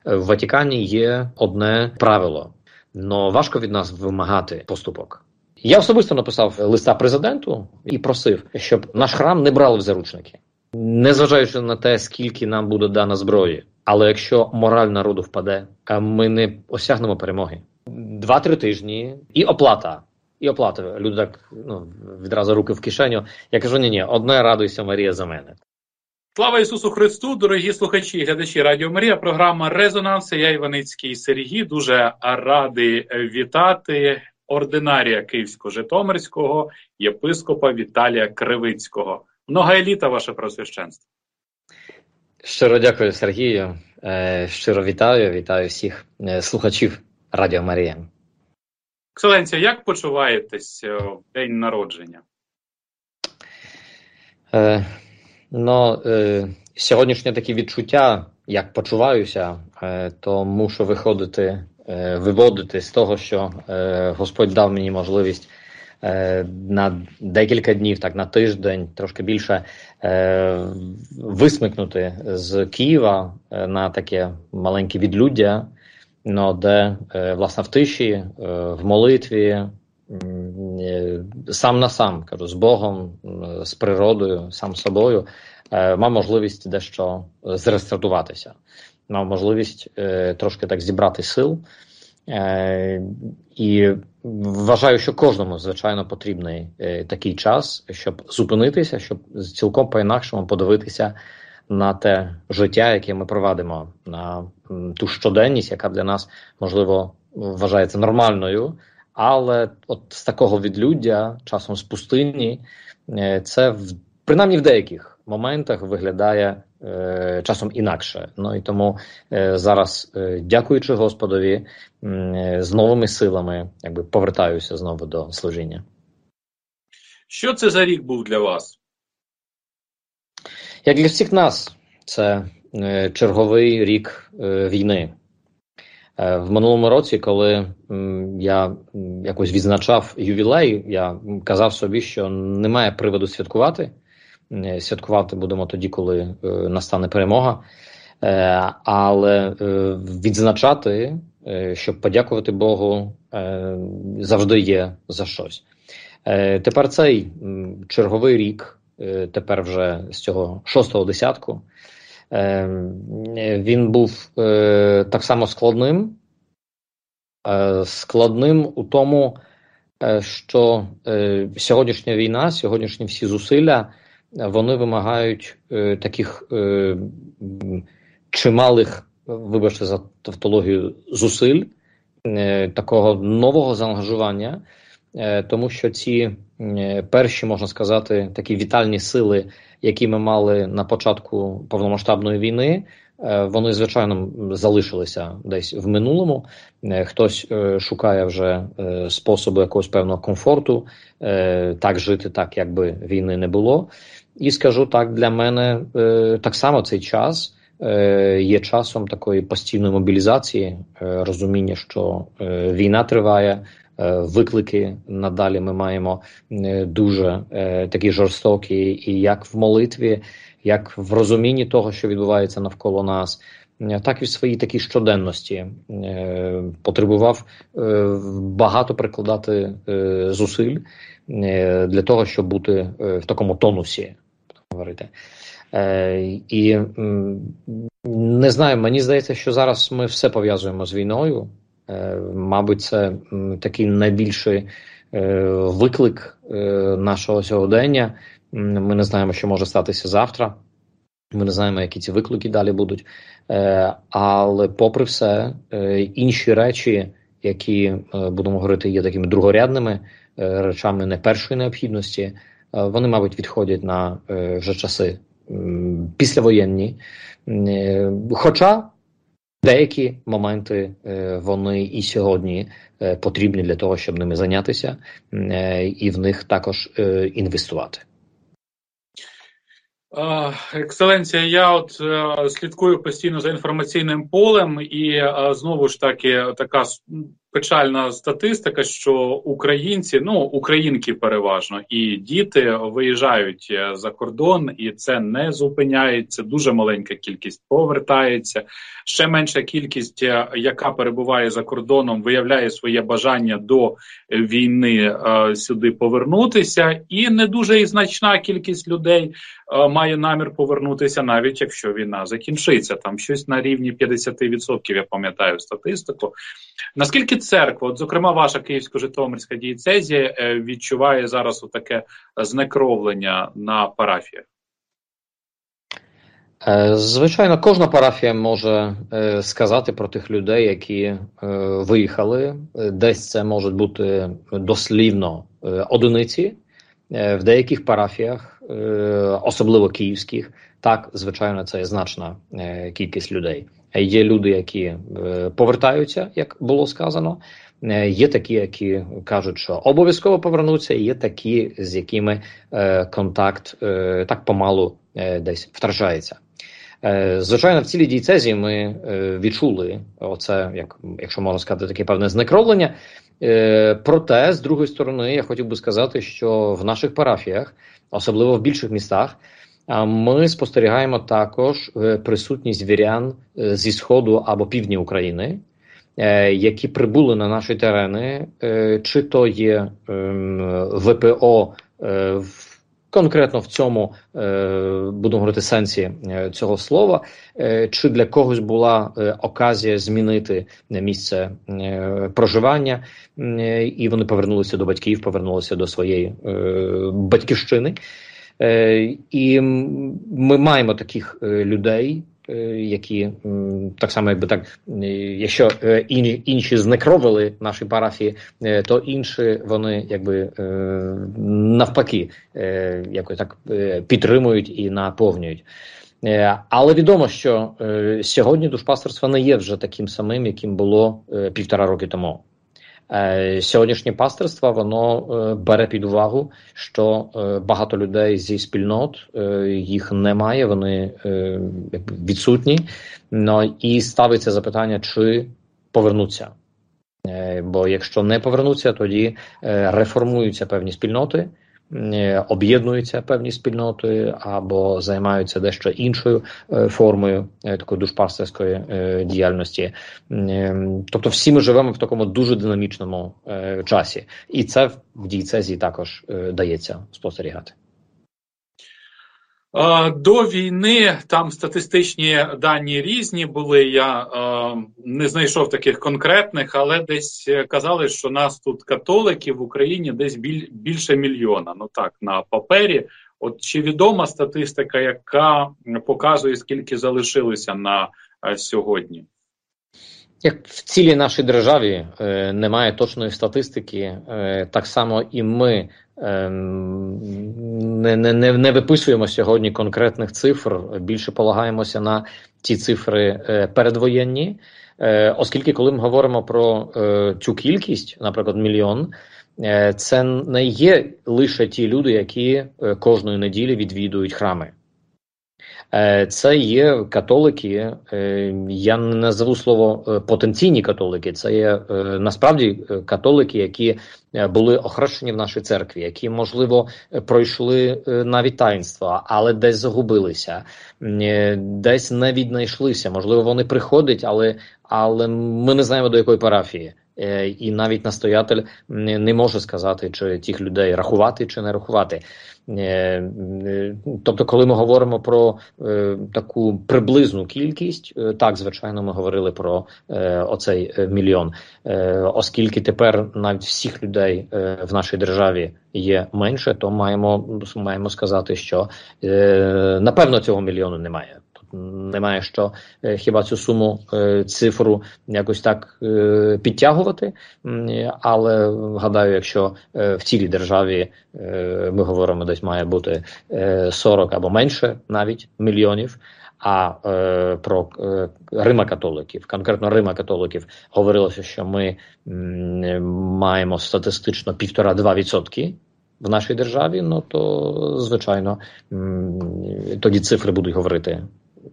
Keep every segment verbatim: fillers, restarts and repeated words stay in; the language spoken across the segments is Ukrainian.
В Ватикані є одне правило, но важко від нас вимагати поступок. Я особисто написав листа президенту і просив, щоб наш храм не брали в заручники. Незважаючи на те, скільки нам буде дано зброї. Але якщо мораль народу впаде, ми не осягнемо перемоги. Два-три тижні і оплата. І оплата. Люди так ну, відразу руки в кишеню. Я кажу, ні-ні, одне радуйся, Марія, за мене. Слава Ісусу Христу, дорогі слухачі і глядачі Радіо Марія, програма «Резонанс». Я Іваницький Сергій, дуже радий вітати ординарія Київсько-Житомирського єпископа Віталія Кривицького. Много еліта, ваше просвященство. Щиро дякую, Сергію. Щиро вітаю, вітаю всіх слухачів Радіо Марія. Екселенція, як почуваєтесь в день народження? Е, ну, е, сьогоднішнє такі відчуття, як почуваюся, е, то мушу виходити, е, виводити з того, що е, Господь дав мені можливість е, на декілька днів, так на тиждень, трошки більше, е, висмикнути з Києва е, на таке маленьке відлюддя, но де, е, власне, в тиші, е, в молитві, сам на сам, кажу, з Богом, з природою, сам собою, мав можливість дещо зрестартуватися. Мав можливість е, трошки так зібрати сил. Е, і вважаю, що кожному, звичайно, потрібний е, такий час, щоб зупинитися, щоб цілком по-інакшому подивитися на те життя, яке ми провадимо, на ту щоденність, яка для нас, можливо, вважається нормальною, але от з такого відлюддя, часом з пустині, це в, принаймні в деяких моментах виглядає е, часом інакше. Ну і тому е, зараз, е, дякуючи Господові, е, з новими силами якби повертаюся знову до служіння. Що це за рік був для вас? Як для всіх нас, це е, черговий рік е, війни. В минулому році, коли я якось відзначав ювілей, я казав собі, що немає приводу святкувати. Святкувати будемо тоді, коли настане перемога. Але відзначати, щоб подякувати Богу, завжди є за щось. Тепер цей черговий рік, тепер вже з цього шостого десятку, він був е, так само складним. Е, складним у тому, е, що е, сьогоднішня війна, сьогоднішні всі зусилля, вони вимагають е, таких е, чималих, вибачте за тавтологію, зусиль, е, такого нового заангажування, е, тому що ці е, перші, можна сказати, такі вітальні сили, які ми мали на початку повномасштабної війни, вони, звичайно, залишилися десь в минулому. Хтось шукає вже способи якогось певного комфорту, так жити, так, якби війни не було. І скажу так, для мене так само цей час є часом такої постійної мобілізації, розуміння, що війна триває, виклики надалі ми маємо дуже е, такі жорстокі, і як в молитві, як в розумінні того, що відбувається навколо нас, так і в своїй такій щоденності. Е, потребував е, багато прикладати е, зусиль е, для того, щоб бути е, в такому тонусі, говорити. Е, і м, не знаю, мені здається, що зараз ми все пов'язуємо з війною. Мабуть, це такий найбільший виклик нашого сьогодення. Ми не знаємо, що може статися завтра. Ми не знаємо, які ці виклики далі будуть. Але попри все, інші речі, які, будемо говорити, є такими другорядними речами не першої необхідності, вони, мабуть, відходять на вже часи післявоєнні. Хоча деякі моменти вони і сьогодні потрібні для того, щоб ними зайнятися, і в них також інвестувати. Екселенція, я от слідкую постійно за інформаційним полем, і знову ж таки така печальна статистика, що українці, ну, українки переважно, і діти виїжджають за кордон, і це не зупиняється. Дуже маленька кількість повертається. Ще менша кількість, яка перебуває за кордоном, виявляє своє бажання до війни е, сюди повернутися. І не дуже і значна кількість людей е, має намір повернутися, навіть якщо війна закінчиться. Там щось на рівні п'ятдесят відсотків, я пам'ятаю статистику. Наскільки церква, от, зокрема, ваша Київсько-Житомирська дієцезія, відчуває зараз отаке знекровлення на парафіях? Звичайно, кожна парафія може сказати про тих людей, які виїхали. Десь це можуть бути дослівно одиниці. В деяких парафіях, особливо київських, так, звичайно, це значна кількість людей. Є люди, які повертаються, як було сказано. Є такі, які кажуть, що обов'язково повернуться, і є такі, з якими контакт так помалу десь втрачається. Звичайно, в цілій дієцезії ми відчули оце, як, якщо можна сказати, таке певне знекровлення. Проте, з другої сторони, я хотів би сказати, що в наших парафіях, особливо в більших містах, ми спостерігаємо також присутність вірян зі Сходу або Півдня України, які прибули на наші терени, чи то є ВПО конкретно в цьому, будемо говорити, сенсі цього слова, чи для когось була оказія змінити місце проживання, і вони повернулися до батьків, повернулися до своєї батьківщини. І ми маємо таких людей, які так само, якби так, якщо інші знекровили наші парафії, то інші вони якби навпаки якось так підтримують і наповнюють. Але відомо, що сьогодні душпастерство не є вже таким самим, яким було півтора роки тому. Сьогоднішнє пастирство, воно бере під увагу, що багато людей зі спільнот, їх немає, вони відсутні, і ставиться запитання, чи повернуться. Бо якщо не повернуться, тоді реформуються певні спільноти, об'єднуються певні спільноти або займаються дещо іншою формою такої душпастерської діяльності. Тобто всі ми живемо в такому дуже динамічному часі. І це в дієцезії також дається спостерігати. До війни там статистичні дані різні були, я е, не знайшов таких конкретних, але десь казали, що нас тут католиків в Україні десь біль, більше мільйона, ну так, на папері. От чи відома статистика, яка показує, скільки залишилося на е, сьогодні? Як в цілій нашій державі е, немає точної статистики, е, так само і ми е, не, не, не виписуємо сьогодні конкретних цифр, більше полагаємося на ті цифри е, передвоєнні, е, оскільки коли ми говоримо про е, цю кількість, наприклад, мільйон, е, це не є лише ті люди, які е, кожної неділі відвідують храми. Це є католики, я не назову слово потенційні католики, це є насправді католики, які були охрещені в нашій церкві, які, можливо, пройшли навіть таїнства, але десь загубилися, десь не віднайшлися, можливо, вони приходять, але, але ми не знаємо, до якої парафії. І навіть настоятель не може сказати, чи тих людей рахувати, чи не рахувати. Тобто, коли ми говоримо про е, таку приблизну кількість, е, так, звичайно, ми говорили про е, оцей е, мільйон. Е, оскільки тепер навіть всіх людей е, в нашій державі є менше, то маємо, маємо сказати, що е, напевно цього мільйону немає. Немає що е, хіба цю суму, е, цифру якось так е, підтягувати, але гадаю, якщо е, в цілій державі е, ми говоримо, десь має бути е, сорок або менше навіть мільйонів, а е, про е, Рима-католиків, конкретно Рима-католиків, говорилося, що ми м, маємо статистично півтора-два відсотки в нашій державі, ну то, звичайно, м, тоді цифри будуть говорити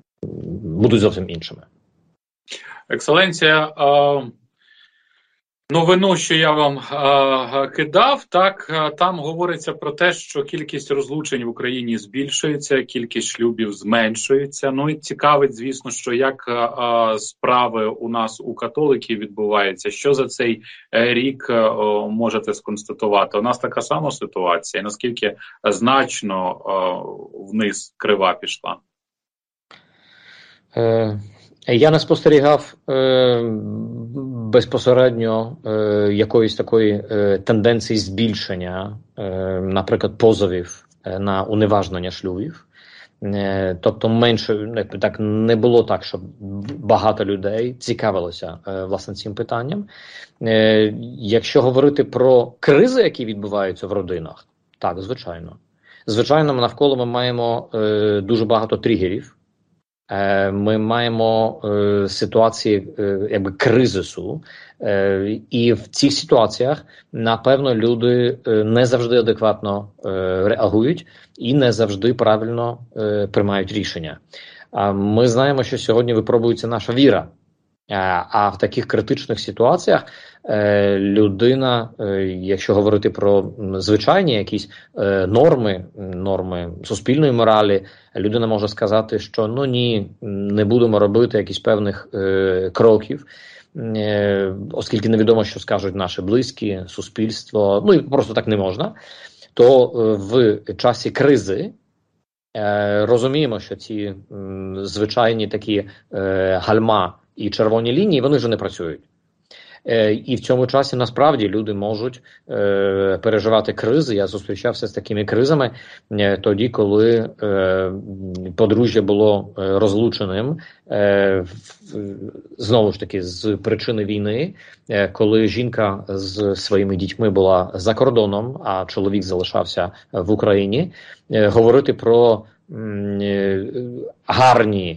будуть зовсім іншими. Екселенція, новину, що я вам а, кидав, так там говориться про те, що кількість розлучень в Україні збільшується, кількість шлюбів зменшується. Ну і цікавить, звісно, що як а, справи у нас у католиків відбуваються. Що за цей рік а, можете сконстатувати? У нас така сама ситуація. Наскільки значно а, вниз крива пішла? Е... Я не спостерігав е, безпосередньо е, якоїсь такої е, тенденції збільшення, е, наприклад, позовів е, на уневажнення шлюбів. Е, тобто менше, так, не було так, щоб багато людей цікавилося е, власне цим питанням. Е, якщо говорити про кризи, які відбуваються в родинах, так, звичайно. Звичайно, навколо ми маємо е, дуже багато тригерів. Ми маємо е, ситуації е, якби кризису, е, і в цих ситуаціях, напевно, люди е, не завжди адекватно е, реагують і не завжди правильно е, приймають рішення. А ми знаємо, що сьогодні випробується наша віра. А в таких критичних ситуаціях е, людина, е, якщо говорити про звичайні якісь е, норми, норми суспільної моралі, людина може сказати, що ну ні, не будемо робити якісь певних е, кроків, е, оскільки невідомо, що скажуть наші близькі, суспільство, ну і просто так не можна, то е, в часі кризи е, розуміємо, що ці м, звичайні такі е, гальма і червоні лінії, вони вже не працюють. Е, і в цьому часі, насправді, люди можуть е, переживати кризи. Я зустрічався з такими кризами е, тоді, коли е, подружжя було е, розлученим, е, в, знову ж таки, з причини війни, е, коли жінка з своїми дітьми була за кордоном, а чоловік залишався в Україні. Е, говорити про е, гарні,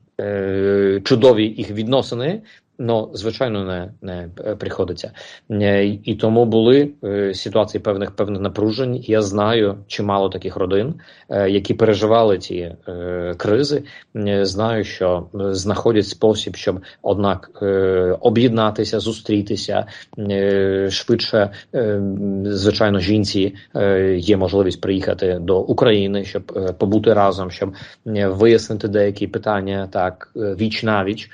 чудові їх відносини, ну, звичайно, не, не приходиться. І тому були ситуації певних певних напружень. Я знаю чимало таких родин, які переживали ці е, кризи. Знаю, що знаходять спосіб, щоб, однак, е, об'єднатися, зустрітися, е, швидше, е, звичайно, жінці е, є можливість приїхати до України, щоб е, побути разом, щоб е, вияснити деякі питання так віч на віч.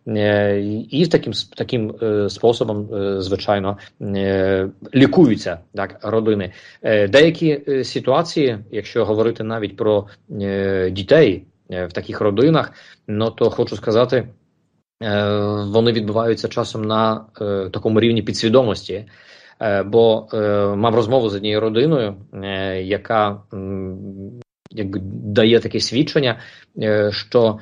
І таким таким е, способом, е, звичайно, е, лікуються так родини. Е, деякі е, ситуації, якщо говорити навіть про е, дітей е, в таких родинах, ну то хочу сказати, е, вони відбуваються часом на е, такому рівні підсвідомості. Е, бо е, мав розмову з однією родиною, е, яка м, якби дає таке свідчення, е, що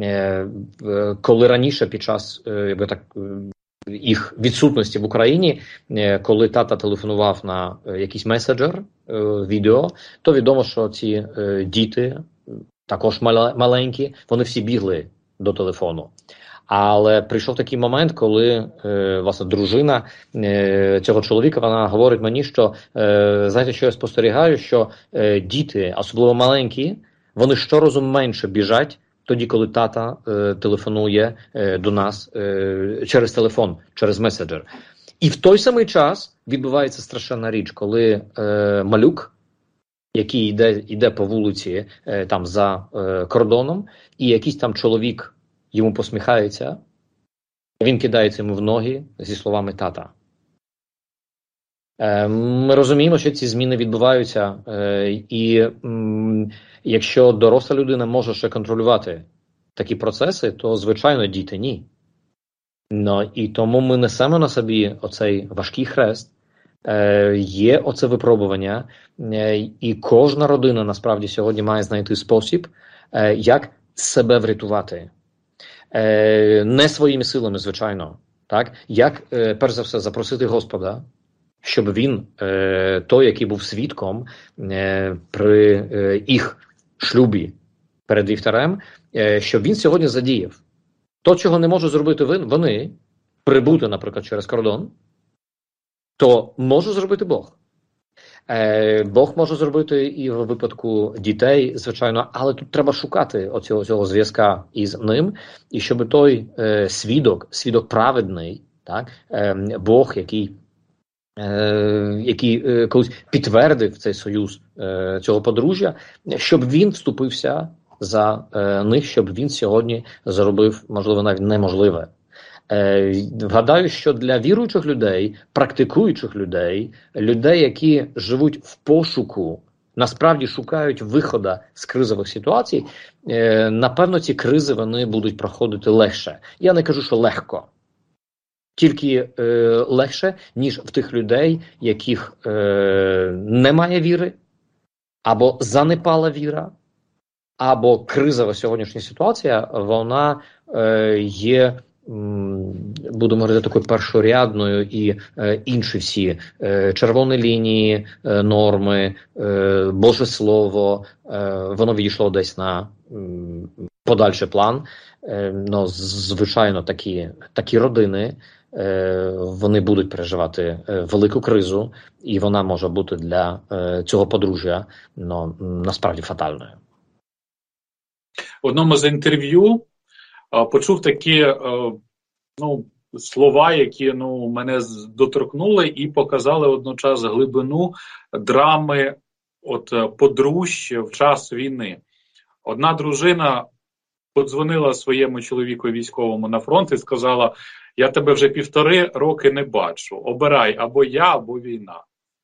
коли раніше під час якби так, їх відсутності в Україні, коли тата телефонував на якийсь меседжер, відео, то відомо, що ці діти, також маленькі, вони всі бігли до телефону. Але прийшов такий момент, коли власне дружина цього чоловіка, вона говорить мені, що знаєте, що я спостерігаю, що діти, особливо маленькі, вони щоразу менше біжать тоді, коли тата е, телефонує е, до нас е, через телефон, через меседжер. І в той самий час відбувається страшенна річ, коли е, малюк, який йде, йде по вулиці е, там за е, кордоном, і якийсь там чоловік йому посміхається, він кидається йому в ноги зі словами «тата». Е, ми розуміємо, що ці зміни відбуваються, е, і м, якщо доросла людина може ще контролювати такі процеси, то, звичайно, діти ні. Ну, і тому ми несемо на собі оцей важкий хрест, е, є оце випробування, е, і кожна родина, насправді, сьогодні має знайти спосіб, е, як себе врятувати. Е, не своїми силами, звичайно. Так? Як, е, перш за все, запросити Господа, щоб він, е, той, який був свідком е, при е, їх шлюбі перед вівтарем, е, щоб він сьогодні задіяв. То, чого не можуть зробити вони, прибути, наприклад, через кордон, то може зробити Бог. Е, Бог може зробити і в випадку дітей, звичайно, але тут треба шукати оцього, цього зв'язка із ним, і щоб той е, свідок, свідок праведний, Так? Е, Бог, який, е, який е, колись підтвердив цей союз е, цього подружжя, щоб він вступився за е, них, щоб він сьогодні зробив, можливо, навіть неможливе. Е, Вгадаю, що для віруючих людей, практикуючих людей, людей, які живуть в пошуку, насправді шукають виходу з кризових ситуацій, е, напевно, ці кризи вони будуть проходити легше. Я не кажу, що легко. Тільки е, легше, ніж в тих людей, яких е, немає віри, або занепала віра, або кризова сьогоднішня ситуація, вона е, є, будемо говорити, такою першорядною, і е, інші всі е, червоні лінії, е, норми, е, Боже Слово, е, воно відійшло десь на м, подальший план. Е, ну, звичайно, такі, такі родини, е, вони будуть переживати е, велику кризу, і вона може бути для е, цього подружжя, ну, насправді фатальною. В одному з інтерв'ю а, почув такі а, ну, слова, які ну, мене доторкнули і показали одночас глибину драми от, подружжя в час війни. Одна дружина подзвонила своєму чоловіку військовому на фронт і сказала: я тебе вже півтори роки не бачу, обирай або я, або війна.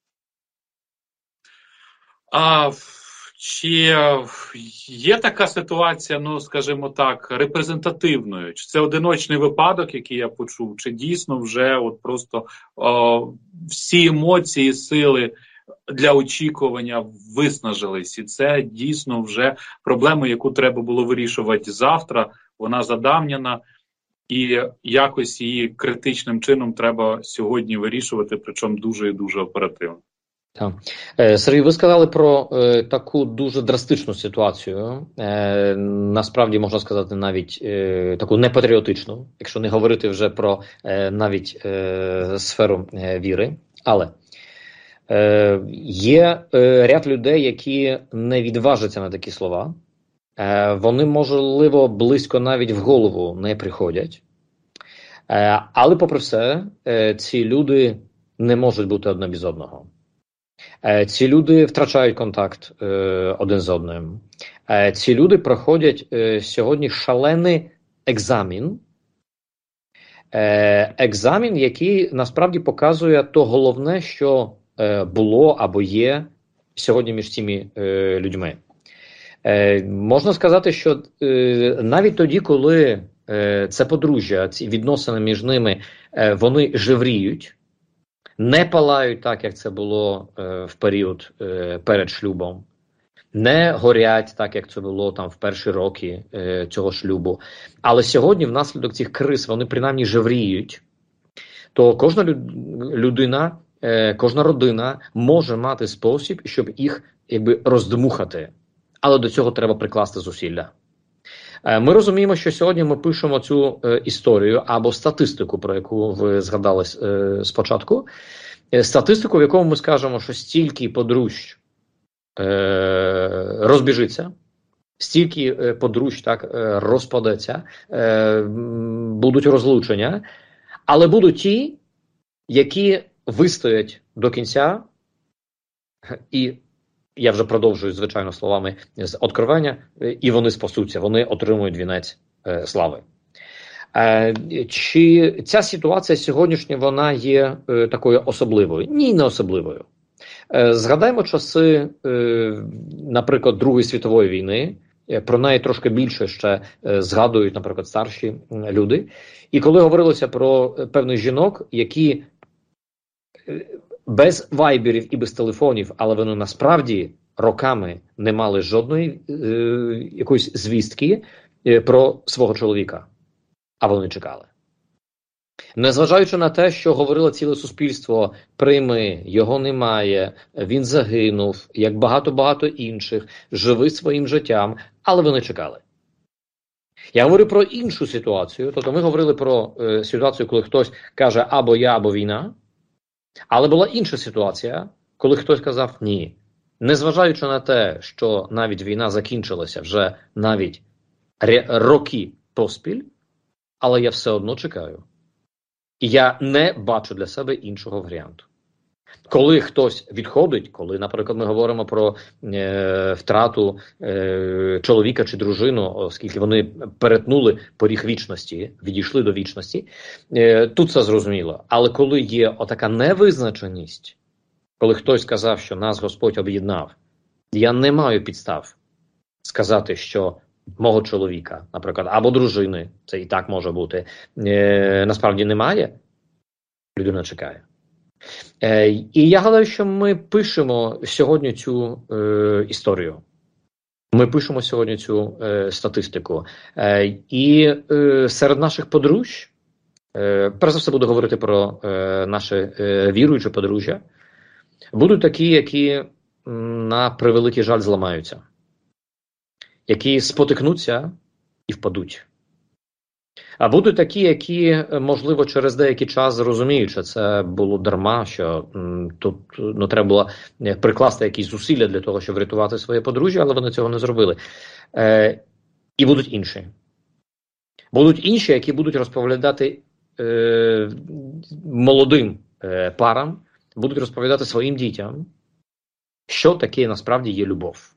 А чи є така ситуація, ну, скажімо так, репрезентативною? Чи це одиночний випадок, який я почув, чи дійсно вже от просто о, всі емоції, сили для очікування виснажились, і це дійсно вже проблема, яку треба було вирішувати завтра, вона задавнена, і якось її критичним чином треба сьогодні вирішувати, причому дуже і дуже оперативно. Так. Сергій, ви сказали про е, таку дуже драстичну ситуацію, е, насправді можна сказати навіть е, таку непатріотичну, якщо не говорити вже про е, навіть е, сферу е, віри, але е, є е, ряд людей, які не відважаться на такі слова, е, вони, можливо, близько навіть в голову не приходять, е, але попри все, е, ці люди не можуть бути одне без одного. Ці люди втрачають контакт е, один з одним. Е, ці люди проходять е, сьогодні шалений екзамен. Е, екзамен, який насправді показує то головне, що е, було або є сьогодні між цими е, людьми. Е, можна сказати, що е, навіть тоді, коли е, це подружжя, ці відносини між ними, е, вони жевріють, не палають так, як це було е, в період е, перед шлюбом, не горять так, як це було там в перші роки е, цього шлюбу. Але сьогодні внаслідок цих криз вони принаймні жевріють, то кожна людина, е, кожна родина може мати спосіб, щоб їх якби роздмухати. Але до цього треба прикласти зусилля. Е, ми розуміємо, що сьогодні ми пишемо цю е, історію або статистику, про яку ви згадали е, спочатку. Е, статистику, в якому ми скажемо, що стільки подружжя е, розбіжиться, стільки е, подружжя так, е, розпадеться, е, будуть розлучення, але будуть ті, які вистоять до кінця, і я вже продовжую, звичайно, словами з Откровення, і вони спасуться, вони отримують вінець е, слави. Е, чи ця ситуація сьогоднішня, вона є е, такою особливою? Ні, не особливою. Е, згадаймо часи, е, наприклад, Другої світової війни, е, про неї трошки більше ще е, згадують, наприклад, старші люди. І коли говорилося про певних жінок, які е, без вайберів і без телефонів, але вони насправді роками не мали жодної е, якоїсь звістки е, про свого чоловіка, а вони чекали. Незважаючи на те, що говорило ціле суспільство, прийми, його немає, він загинув, як багато-багато інших, живи своїм життям, але вони чекали. Я говорю про іншу ситуацію, тобто ми говорили про е, ситуацію, коли хтось каже або я, або війна, але була інша ситуація, коли хтось казав ні. Незважаючи на те, що навіть війна закінчилася вже навіть роки поспіль, але я все одно чекаю. І я не бачу для себе іншого варіанту. Коли хтось відходить, коли, наприклад, ми говоримо про е, втрату е, чоловіка чи дружину, оскільки вони перетнули поріг вічності, відійшли до вічності, е, тут це зрозуміло. Але коли є отака невизначеність, коли хтось сказав, що нас Господь об'єднав, я не маю підстав сказати, що мого чоловіка, наприклад, або дружини, це і так може бути, е, насправді немає, людина чекає. Е, і я гадаю, що ми пишемо сьогодні цю е, історію. Ми пишемо сьогодні цю е, статистику. Е, і е, серед наших подружжя, е, перш за все буду говорити про е, наше е, віруюче подружжя, будуть такі, які на превеликий жаль зламаються, які спотикнуться і впадуть. А будуть такі, які, можливо, через деякий час зрозуміють, що це було дарма, що м, тут ну, треба було прикласти якісь зусилля для того, щоб врятувати своє подружжя, але вони цього не зробили. Е, і будуть інші. Будуть інші, які будуть розповідати е, молодим е, парам, будуть розповідати своїм дітям, що таке насправді є любов.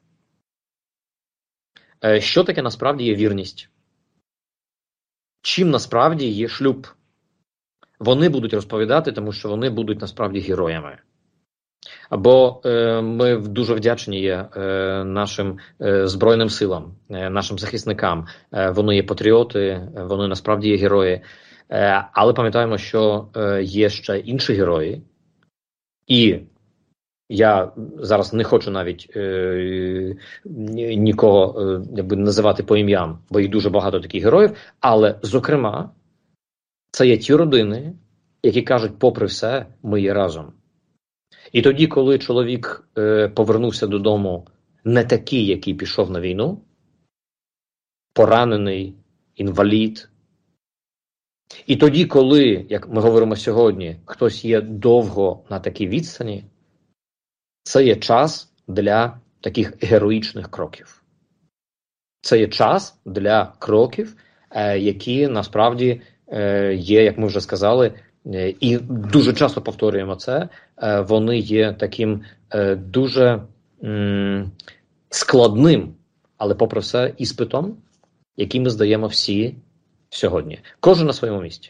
Е, що таке насправді є вірність. Чим насправді є шлюб. Вони будуть розповідати, тому що вони будуть насправді героями. Або е, ми дуже вдячні є е, нашим е, Збройним силам, е, нашим захисникам. Е, вони є патріоти, вони насправді є герої. Е, але пам'ятаємо, що е, є ще інші герої. І я зараз не хочу навіть е, нікого е, якби називати по ім'ям, бо їх дуже багато таких героїв, але, зокрема, це є ті родини, які кажуть, попри все, ми є разом. І тоді, коли чоловік е, повернувся додому не такий, який пішов на війну, поранений, інвалід, і тоді, коли, як ми говоримо сьогодні, хтось є довго на такій відстані, це є час для таких героїчних кроків. Це є час для кроків, е, які насправді е, є, як ми вже сказали, е, і дуже часто повторюємо це, е, вони є таким е, дуже м, складним, але попри все іспитом, який ми здаємо всі сьогодні. Кожен на своєму місці.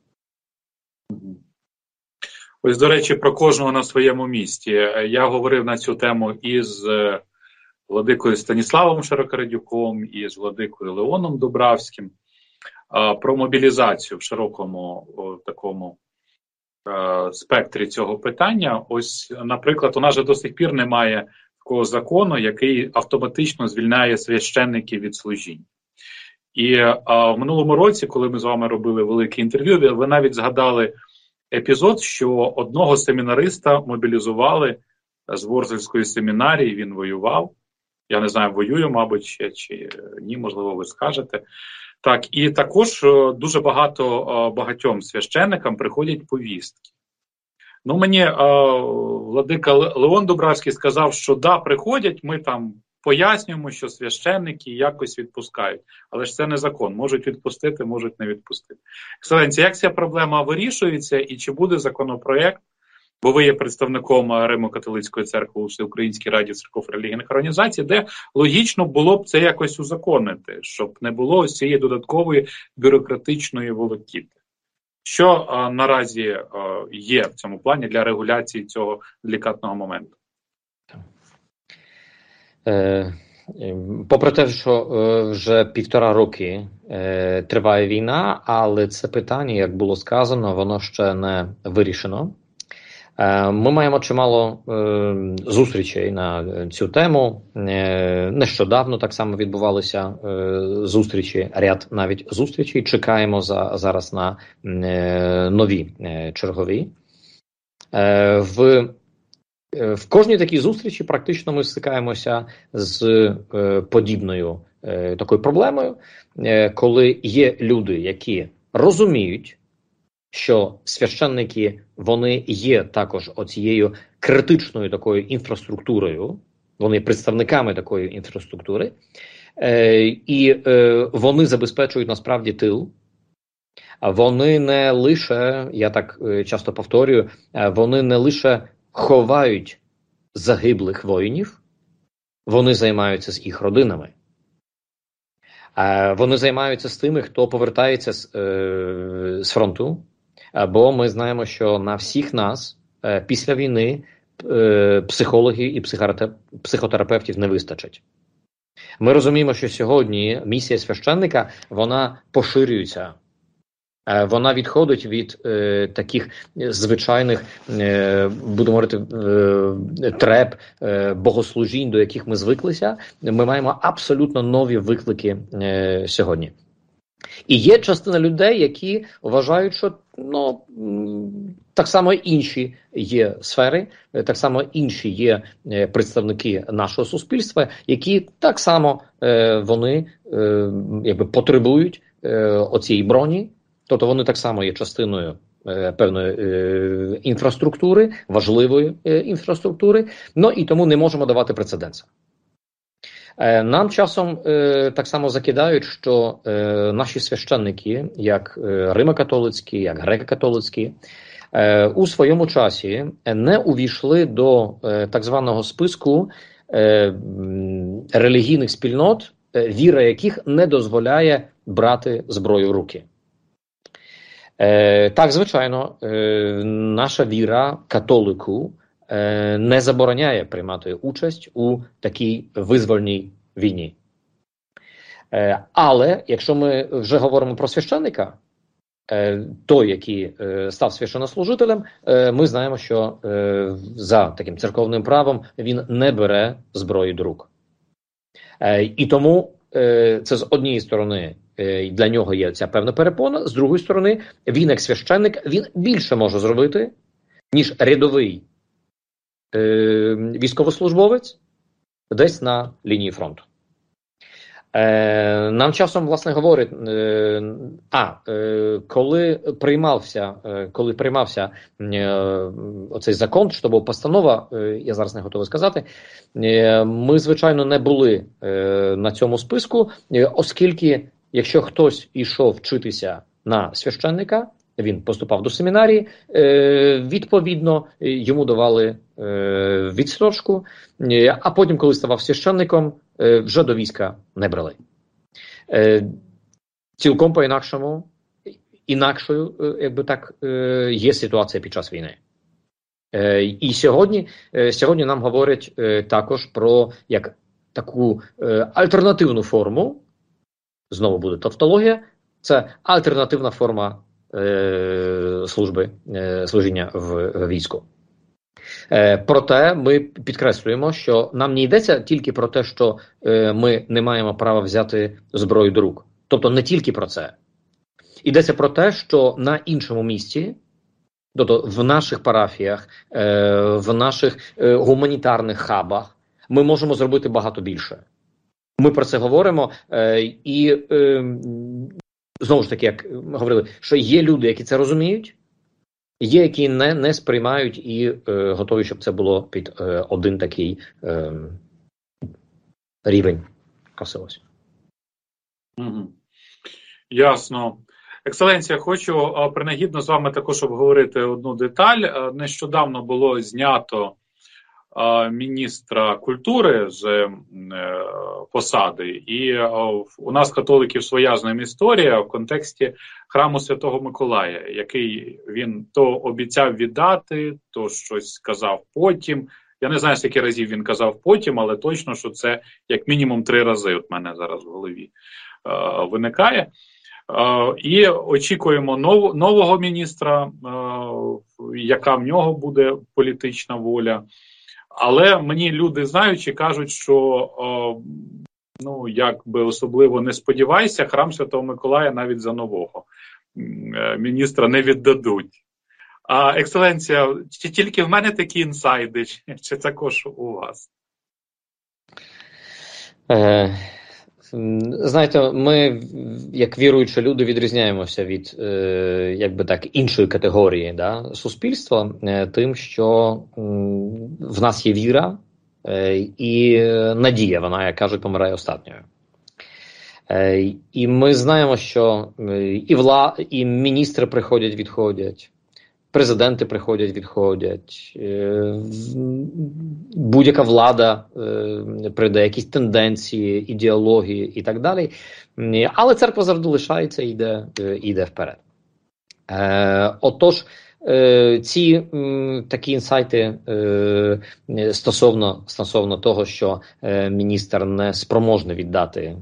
Ось, до речі, про кожного на своєму місці. Я говорив на цю тему із владикою Станіславом Широкорадюком, і з владикою Леоном Дубравським про мобілізацію в широкому такому спектрі цього питання. Ось, наприклад, у нас же до сих пір немає такого закону, який автоматично звільняє священників від служінь. І а, в минулому році, коли ми з вами робили велике інтерв'ю, ви навіть згадали епізод, що одного семінариста мобілізували з Ворзельської семінарії, він воював. Я не знаю, воює, мабуть, ще, чи ні, можливо, ви скажете. Так, і також дуже багато багатьом священникам приходять повістки. Ну, мені владика Леон Дубравський сказав, що да, приходять, ми там пояснюємо, що священники якось відпускають. Але ж це не закон. Можуть відпустити, можуть не відпустити. Екселенція, як ця проблема вирішується і чи буде законопроєкт, бо ви є представником Римо-католицької церкви у Всеукраїнській раді церков релігійних організацій, де логічно було б це якось узаконити, щоб не було ось цієї додаткової бюрократичної волокіти. Що а, наразі а, є в цьому плані для регуляції цього делікатного моменту? Е, попри те, що е, вже півтора роки е, триває війна, але це питання, як було сказано, воно ще не вирішено. Е, ми маємо чимало е, зустрічей на цю тему. Е, нещодавно так само відбувалися е, зустрічі, ряд навіть зустрічей. Чекаємо за, зараз на е, нові е, чергові. Е, в В кожній такій зустрічі практично ми стикаємося з е, подібною е, такою проблемою, е, коли є люди, які розуміють, що священники, вони є також оцією критичною такою інфраструктурою, вони представниками такої інфраструктури, е, і е, вони забезпечують насправді тил, вони не лише, я так часто повторюю, вони не лише ховають загиблих воїнів, вони займаються з їх родинами. Вони займаються з тими, хто повертається з, з фронту, бо ми знаємо, що на всіх нас після війни психологів і психотерапевтів не вистачить. Ми розуміємо, що сьогодні місія священника, вона поширюється. Вона відходить від е, таких звичайних, е, будемо говорити, е, треб, е, богослужінь, до яких ми звиклися. Ми маємо абсолютно нові виклики е, сьогодні. І є частина людей, які вважають, що ну, так само інші є сфери, так само інші є представники нашого суспільства, які так само е, вони е, якби потребують е, оцієї броні. Тобто вони так само є частиною е, певної е, інфраструктури, важливої е, інфраструктури, ну і тому не можемо давати прецеденса. Е, нам часом е, так само закидають, що е, наші священники, як е, римо-католицькі, як греко-католицькі, е, у своєму часі не увійшли до е, так званого списку е, релігійних спільнот, е, віра яких не дозволяє брати зброю в руки. Е, так, звичайно, е, наша віра католику е, не забороняє приймати участь у такій визвольній війні. Е, але, якщо ми вже говоримо про священника, е, той, який е, став священнослужителем, е, ми знаємо, що е, за таким церковним правом він не бере зброї до рук. Е, і тому е, це з однієї сторони для нього є ця певна перепона, з другої сторони, він як священник, він більше може зробити, ніж рядовий е, військовослужбовець десь на лінії фронту. Е, нам часом, власне, говорять, е, а, е, коли приймався, е, коли приймався е, оцей закон, що була постанова, е, я зараз не готовий сказати, е, ми, звичайно, не були е, на цьому списку, е, оскільки якщо хтось ішов вчитися на священника, він поступав до семінарії, е, відповідно, йому давали е, відстрочку, е, а потім, коли ставав священником, е, вже до війська не брали. Е, цілком по-інакшому, інакшою, е, якби так, е, є ситуація під час війни. Е, і сьогодні, е, сьогодні нам говорять е, також про як таку е, альтернативну форму. Знову буде тавтологія, це альтернативна форма е, служби, е, служіння в, в війську. Е, проте ми підкреслюємо, що нам не йдеться тільки про те, що е, ми не маємо права взяти зброю до рук. Тобто не тільки про це. Йдеться про те, що на іншому місці, тобто в наших парафіях, е, в наших е, гуманітарних хабах, ми можемо зробити багато більше. Ми про це говоримо, е, і е, знову ж таки, як ми говорили, що є люди, які це розуміють, є, які не, не сприймають і е, готові, щоб це було під е, один такий е, рівень косилось. Угу. Ясно. Екселенція, хочу а, принагідно з вами також обговорити одну деталь. Нещодавно було знято міністра культури з е, посади, і е, у нас, католиків, своя з ним історія в контексті храму Святого Миколая, який він то обіцяв віддати, то щось сказав потім. Я не знаю, скільки разів він казав потім, але точно, що це як мінімум три рази от мене зараз в голові е, виникає. Е, і очікуємо нов, нового міністра, е, яка в нього буде політична воля. Але мені люди знаючи кажуть, що о, ну якби особливо не сподівайся, храм Святого Миколая навіть за нового міністра не віддадуть. А екселенція, чи тільки в мене такі інсайди, чи, чи також у вас? Е, знаєте, ми, як віруючі люди, відрізняємося від е, якби так, іншої категорії, да, суспільства, е, тим, що е, в нас є віра е, і надія, вона, як кажуть, помирає останньою. І ми знаємо, що і вла... і міністри приходять, відходять, президенти приходять, відходять, будь-яка влада прийде, якісь тенденції, ідеології і так далі. Але церква завжди лишається і йде, йде вперед. Отож, ці такі інсайти стосовно, стосовно того, що міністр не спроможний віддати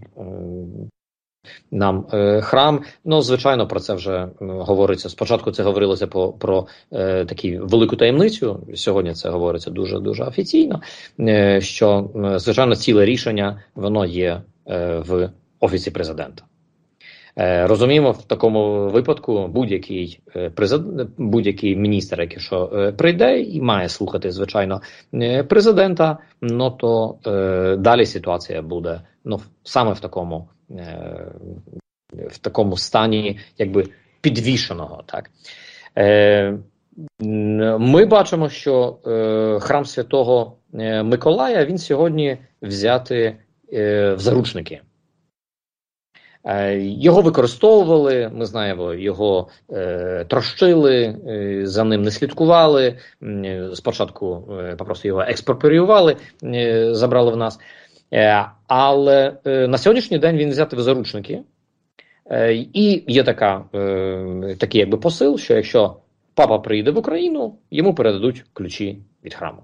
нам е, храм. Ну, звичайно, про це вже е, говориться. Спочатку це говорилося по, про е, таку велику таємницю. Сьогодні це говориться дуже-дуже офіційно, е, що, е, звичайно, ціле рішення, воно є е, в Офісі Президента. Е, розуміємо, в такому випадку будь-який е, президент, будь-який міністр, який що е, прийде і має слухати, звичайно, е, президента, ну то е, далі ситуація буде, ну, саме в такому в такому стані, якби, підвішеного. Так? Е, ми бачимо, що е, храм Святого Миколая, він сьогодні взяти е, в заручники. Е, його використовували, ми знаємо, його е, трощили, е, за ним не слідкували, е, спочатку е, просто його експропріювали, е, забрали в нас. Але е, на сьогоднішній день він взяти в заручники, е, і є така, е, такий якби посил, що якщо папа приїде в Україну, йому передадуть ключі від храму.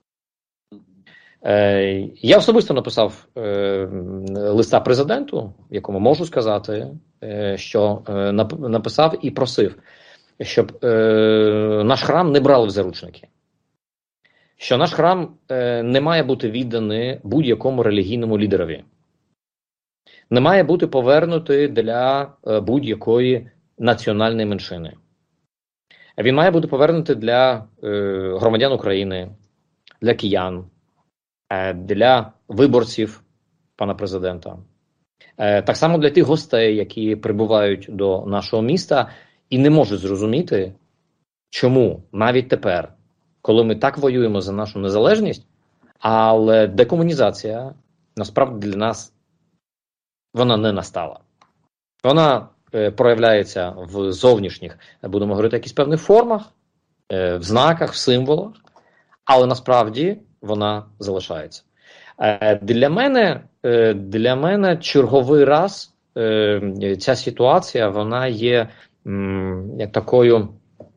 Е, я особисто написав е, листа президенту, в якому можу сказати, е, що е, написав і просив, щоб е, наш храм не брали в заручники. Що наш храм е, не має бути відданий будь-якому релігійному лідерові. Не має бути повернутий для е, будь-якої національної меншини. Він має бути повернутий для е, громадян України, для киян, е, для виборців пана президента. Е, так само для тих гостей, які прибувають до нашого міста і не можуть зрозуміти, чому навіть тепер, коли ми так воюємо за нашу незалежність, але декомунізація, насправді, для нас, вона не настала. Вона е, проявляється в зовнішніх, будемо говорити, якісь певних формах, е, в знаках, в символах, але насправді вона залишається. Е, для мене, е, для мене черговий раз е, ця ситуація, вона є м, такою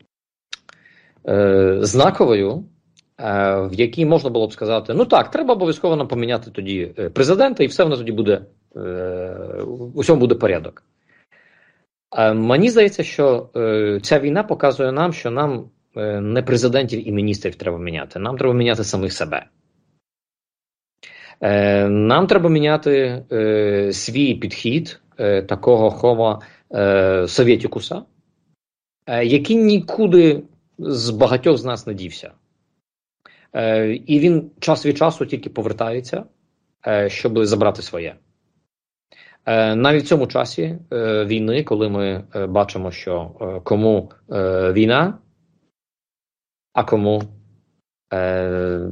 знаковою, в якій можна було б сказати, ну так, треба обов'язково нам поміняти тоді президента, і все в нас тоді буде, у всьому буде порядок. Мені здається, що ця війна показує нам, що нам не президентів і міністрів треба міняти, нам треба міняти самих себе. Нам треба міняти свій підхід такого хомо совєтікуса, який нікуди з багатьох з нас не дівся. Е, і він час від часу тільки повертається, е, щоб забрати своє. Е, навіть в цьому часі е, війни, коли ми е, бачимо, що е, кому е, війна, а кому е,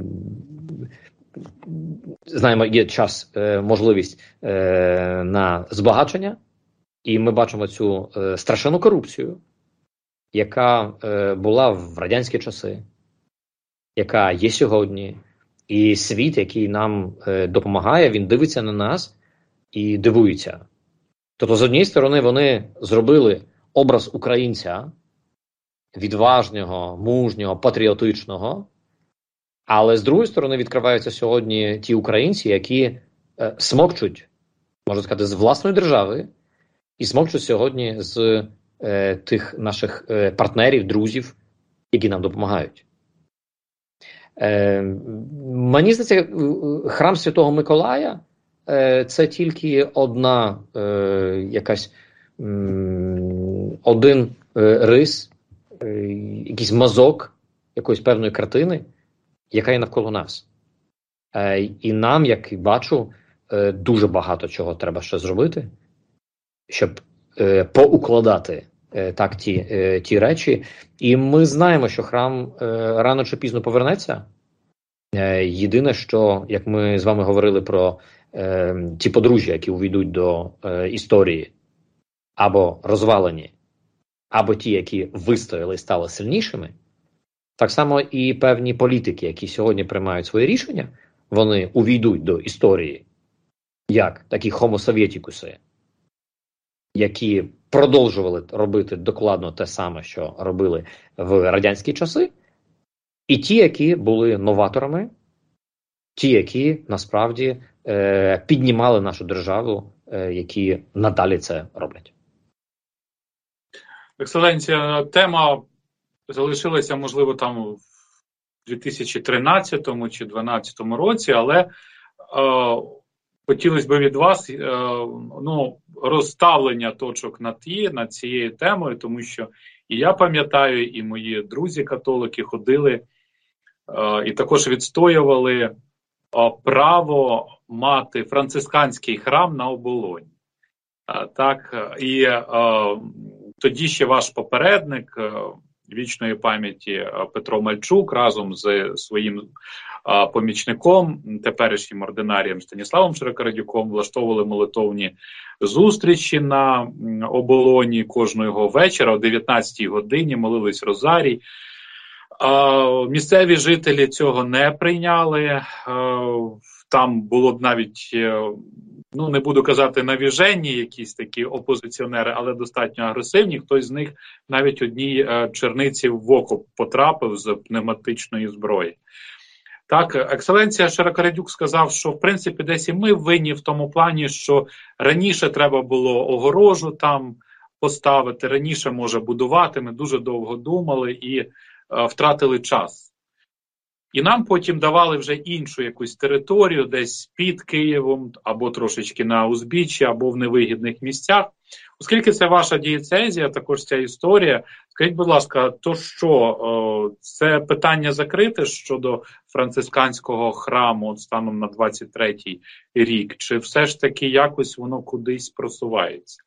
знаємо, є час, е, можливість е, на збагачення, і ми бачимо цю е, страшенну корупцію, яка е, була в радянські часи, яка є сьогодні, і світ, який нам е, допомагає, він дивиться на нас і дивується. Тобто, з однієї сторони, вони зробили образ українця, відважного, мужнього, патріотичного, але з другої сторони відкриваються сьогодні ті українці, які е, смокчуть, можна сказати, з власної держави, і смокчуть сьогодні з е, тих наших е, партнерів, друзів, які нам допомагають. Е, мені здається, храм Святого Миколая е, це тільки одна е, якась м, один е, рис, е, якийсь мазок якоїсь певної картини, яка є навколо нас. Е, і нам, як і бачу, е, дуже багато чого треба ще зробити, щоб е, поукладати е, так ті, е, ті речі. І ми знаємо, що храм е, рано чи пізно повернеться. Єдине, що, як ми з вами говорили про е, ті подружжя, які увійдуть до е, історії, або розвалені, або ті, які вистояли і стали сильнішими, так само і певні політики, які сьогодні приймають свої рішення, вони увійдуть до історії як такі хомо-совєтікуси, які продовжували робити докладно те саме, що робили в радянські часи, і ті, які були новаторами, ті, які насправді е, піднімали нашу державу, е, які надалі це роблять. Екселенція, тема залишилася, можливо, там в дві тисячі тринадцятому чи дві тисячі дванадцятому році, але е, хотілося б від вас е, ну, розставлення точок над «і», над цією темою, тому що і я пам'ятаю, і мої друзі-католики ходили е, і також відстоювали е, право мати францисканський храм на оболоні. Е, так, і е, тоді ще ваш попередник, е, вічної пам'яті Петро Мальчук разом з своїм а, помічником, теперішнім ординарієм Станіславом Широкорадюком, влаштовували молитовні зустрічі на оболоні кожного вечора о дев'ятнадцятій годині, молились розарій. А, місцеві жителі цього не прийняли. А, там було б навіть, ну не буду казати навіжені якісь такі опозиціонери, але достатньо агресивні. Хтось з них навіть одній е, черниці в око потрапив з пневматичної зброї. Так, екселенція Широкорадюк сказав, що в принципі десь і ми винні в тому плані, що раніше треба було огорожу там поставити, раніше, може, будувати, ми дуже довго думали і е, втратили час. І нам потім давали вже іншу якусь територію, десь під Києвом, або трошечки на узбіччі, або в невигідних місцях. Оскільки це ваша дієцезія, також ця історія, скажіть, будь ласка, то що, це питання закрите щодо францисканського храму от станом на двадцять третій рік, чи все ж таки якось воно кудись просувається?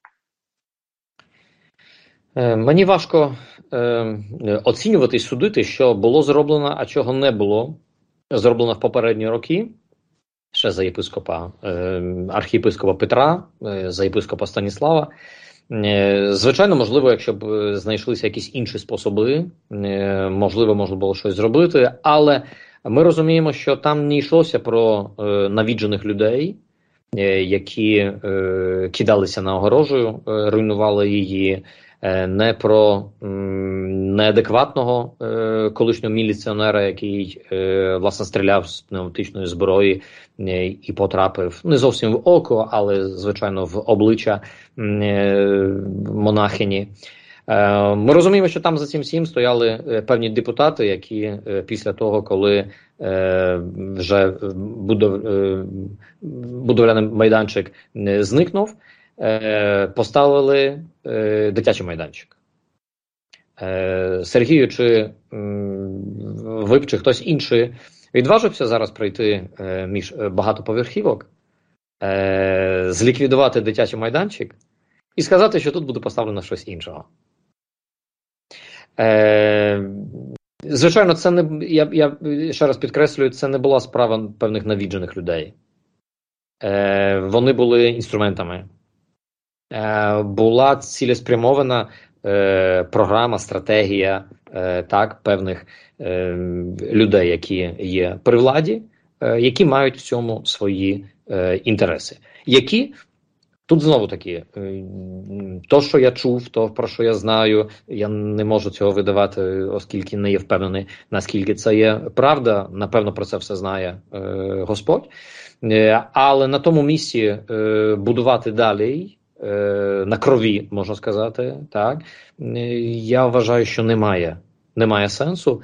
Мені важко е, оцінювати і судити, що було зроблено, а чого не було зроблено в попередні роки, ще за єпископа, е, архієпископа Петра, е, за єпископа Станіслава. Е, звичайно, можливо, якщо б знайшлися якісь інші способи, е, можливо, можна було щось зробити, але ми розуміємо, що там не йшлося про е, навіджених людей, е, які е, кидалися на огорожу, е, руйнували її, не про м, неадекватного е, колишнього міліціонера, який е, власне стріляв з пневматичної зброї е, і потрапив не зовсім в око, але звичайно в обличчя е, монахині. Е, ми розуміємо, що там за цим всім стояли е, певні депутати, які е, після того, коли е, вже будов, е, будовляний майданчик е, зникнув, поставили е, дитячий майданчик. Е, Сергію, чи ви б, чи хтось інший відважився зараз пройти е, між багатоповерхівок, е, зліквідувати дитячий майданчик і сказати, що тут буде поставлено щось іншого? Е, звичайно, це не, я, я ще раз підкреслюю, це не була справа певних навіджених людей. Е, вони були інструментами. Була цілеспрямована е, програма, стратегія е, так, певних е, людей, які є при владі, е, які мають в цьому свої е, інтереси. Які, тут знову таки, е, то, що я чув, то, про що я знаю, я не можу цього видавати, оскільки не є впевнений, наскільки це є правда. Напевно, про це все знає е, Господь. Е, але на тому місці е, будувати далі, на крові, можна сказати, так, я вважаю, що немає, немає сенсу.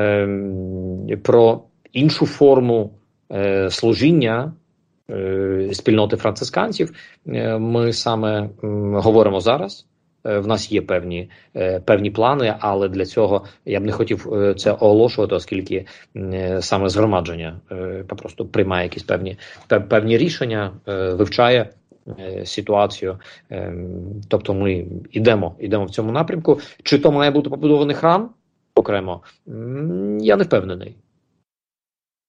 Про іншу форму служіння спільноти францисканців ми саме говоримо зараз. В нас є певні, певні плани, але для цього я б не хотів це оголошувати, оскільки саме згромадження просто приймає якісь певні, певні рішення, вивчає ситуацію. Тобто ми йдемо, йдемо в цьому напрямку. Чи то має бути побудований храм окремо? Я не впевнений.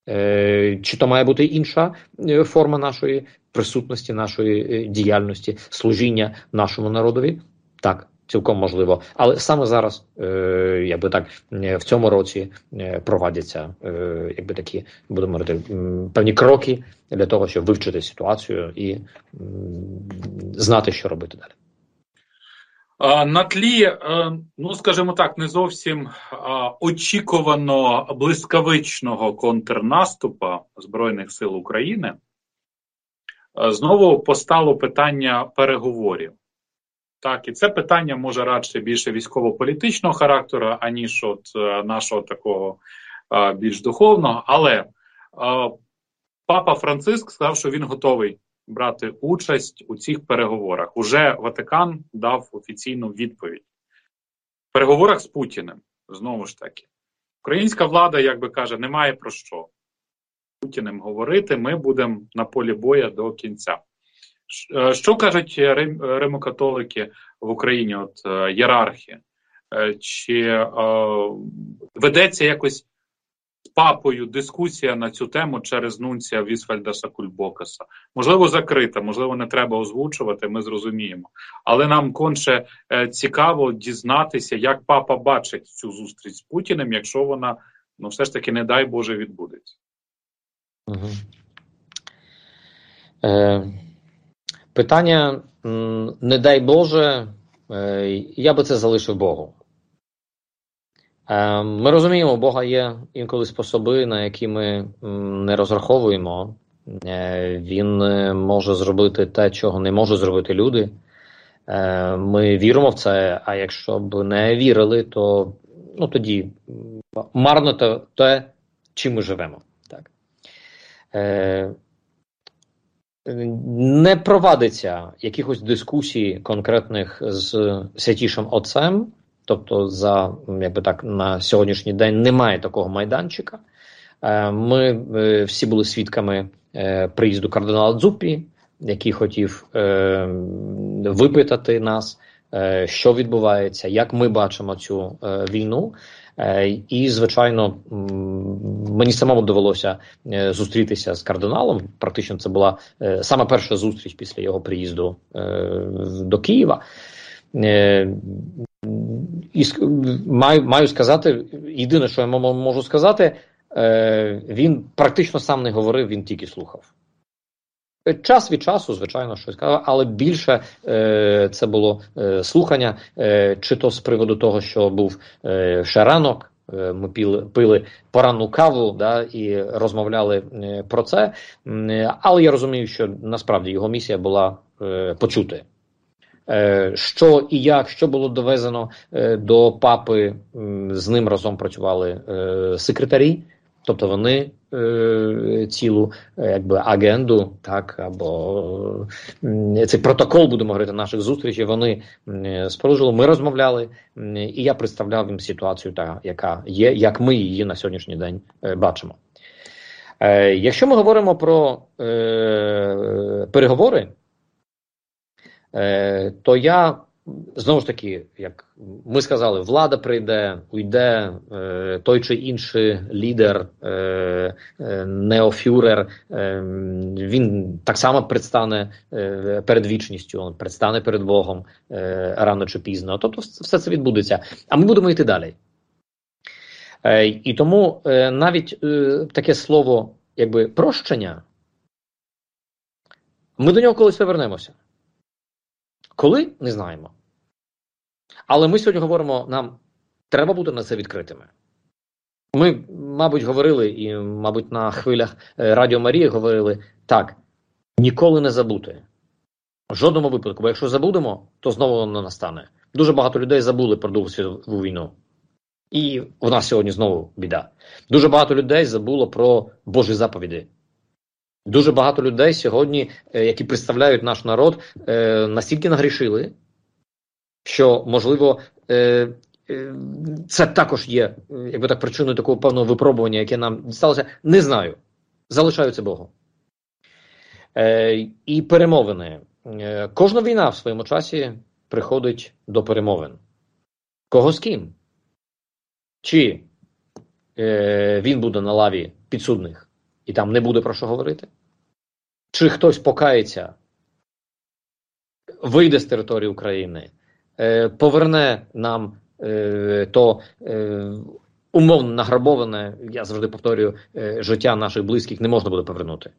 Чи то має бути інша форма нашої присутності, нашої діяльності, служіння нашому народові? Так, цілком можливо. Але саме зараз, якби так, в цьому році проводяться, якби такі, будемо говорити, певні кроки для того, щоб вивчити ситуацію і знати, що робити далі. На тлі, ну скажімо так, не зовсім очікувано блискавичного контрнаступу Збройних сил України знову постало питання переговорів. Так, і це питання може радше більше військово-політичного характеру, аніж от нашого такого більш духовного. Але папа Франциск сказав, що він готовий брати участь у цих переговорах. Уже Ватикан дав офіційну відповідь. В переговорах з Путіним, знову ж таки. Українська влада, як би каже, немає про що з Путіним говорити, ми будемо на полі бою до кінця. Що кажуть рим, римокатолики в Україні, от ієрархи? Чи е, ведеться якось з папою дискусія на цю тему через нунція Вісвальда Сакульбокаса? Можливо, закрита, можливо, не треба озвучувати, ми зрозуміємо. Але нам конче е, цікаво дізнатися, як папа бачить цю зустріч з Путіним, якщо вона, ну все ж таки, не дай Боже, відбудеться. Угу. Е... Питання, не дай Боже, я би це залишив Богу. Ми розуміємо, у Бога є інколи способи, на які ми не розраховуємо. Він може зробити те, чого не можуть зробити люди. Ми віримо в це, а якщо б не вірили, то ну, тоді марно те, те, чим ми живемо. Так. Не провадиться якихось дискусій конкретних з Святішим Отцем, тобто за, якби так, на сьогоднішній день немає такого майданчика. Ми всі були свідками приїзду кардинала Дзуппі, який хотів випитати нас, що відбувається, як ми бачимо цю війну. І, звичайно, мені самому довелося зустрітися з кардиналом. Практично це була саме перша зустріч після його приїзду до Києва. І маю, маю сказати, єдине, що я можу сказати, він практично сам не говорив, він тільки слухав. Час від часу, звичайно, щось казав, але більше е, це було е, слухання, е, чи то з приводу того, що був е, ще ранок, е, ми пили, пили поранну каву, да, і розмовляли е, про це, е, але я розумію, що насправді його місія була е, почути. Е, що і як, що було довезено е, до папи, е, з ним разом працювали е, секретарі, тобто вони е, цілу якби агенду, так, або е, цей протокол, будемо говорити, наших зустрічей, вони е, споружили, ми розмовляли, е, і я представляв їм ситуацію, та, яка є, як ми її на сьогоднішній день е, бачимо. Е, якщо ми говоримо про е, переговори, е, то я знову ж таки, як ми сказали, влада прийде, уйде, е, той чи інший лідер, е, е, неофюрер, е, він так само предстане е, перед вічністю, предстане перед Богом е, рано чи пізно. Тобто все це відбудеться. А ми будемо йти далі. Е, і тому е, навіть е, таке слово, якби прощення, ми до нього колись повернемося. Коли? Не знаємо. Але ми сьогодні говоримо, нам треба бути на це відкритими. Ми, мабуть, говорили, і, мабуть, на хвилях Радіо Марії говорили, так, ніколи не забути. В жодному випадку, бо якщо забудемо, то знову воно настане. Дуже багато людей забули про Другу світову війну. І в нас сьогодні знову біда. Дуже багато людей забуло про Божі заповіді. Дуже багато людей сьогодні, які представляють наш народ, настільки нагрішили, що, можливо, це також є, якби так, причиною такого певного випробування, яке нам дісталося. Не знаю. Залишаю це Богу. І перемовини. Кожна війна в своєму часі приходить до перемовин. Кого з ким? Чи він буде на лаві підсудних і там не буде про що говорити? Чи хтось покається, вийде з території України, е, поверне нам е, то е, умовно награбоване, я завжди повторюю, е, життя наших близьких не можна буде повернути.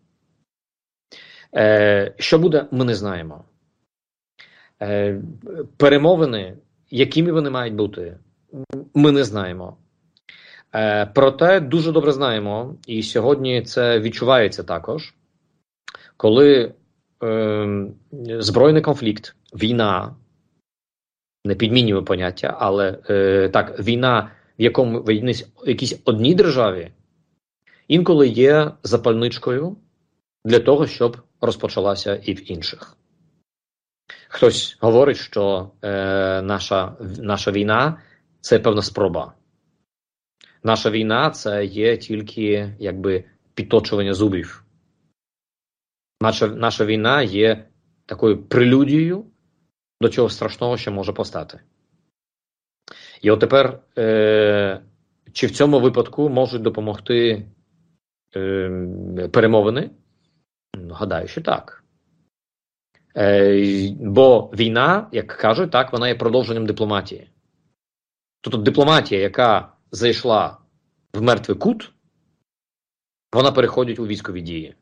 Е, що буде, ми не знаємо. Е, перемовини, якими вони мають бути, ми не знаємо. Е, проте дуже добре знаємо, і сьогодні це відчувається також, коли е, збройний конфлікт, війна, не підмінюємо поняття, але е, так, війна в якому в якійсь одній державі інколи є запальничкою для того, щоб розпочалася і в інших. Хтось говорить, що е, наша, наша війна – це певна спроба. Наша війна – це є тільки, якби, підточування зубів. Наша, наша війна є такою прелюдією до чого страшного, що може постати. І от тепер, е, чи в цьому випадку можуть допомогти е, перемовини? Гадаю, що так. Е, бо війна, як кажуть, так, вона є продовженням дипломатії. Тобто дипломатія, яка зайшла в мертвий кут, вона переходить у військові дії.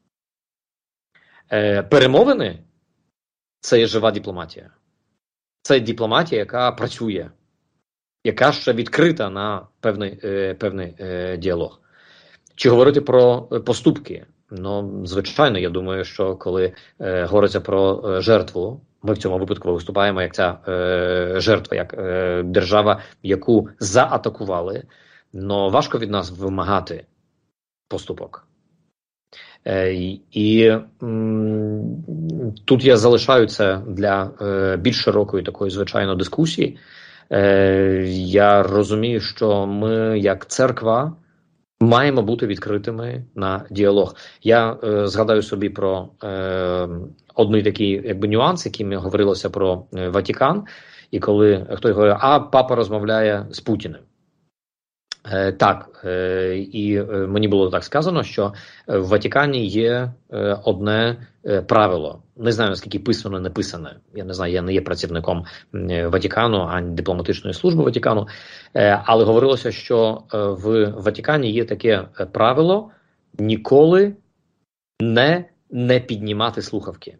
Е, перемовини – це є жива дипломатія. Це дипломатія, яка працює, яка ще відкрита на певний, е, певний е, діалог. Чи говорити про поступки? Ну, звичайно, я думаю, що коли е, говориться про е, жертву, ми в цьому випадку виступаємо як ця е, жертва, як е, держава, яку заатакували, но важко від нас вимагати поступок. Е, і м, тут я залишаю це для е, більш широкої такої, звичайно, дискусії. Е, я розумію, що ми, як церква, маємо бути відкритими на діалог. Я е, згадаю собі про е, одний такий, якби, нюанс, який ми говорилося про е, Ватикан, і коли хтось говорить, а папа розмовляє з Путіним. Е, так, е, і е, мені було так сказано, що в Ватикані є е, одне е, правило. Не знаю, наскільки писано, не писане. Я не знаю, я не є працівником е, Ватикану, ані дипломатичної служби Ватикану. Е, але говорилося, що е, в Ватикані є таке правило ніколи не, не піднімати слухавки.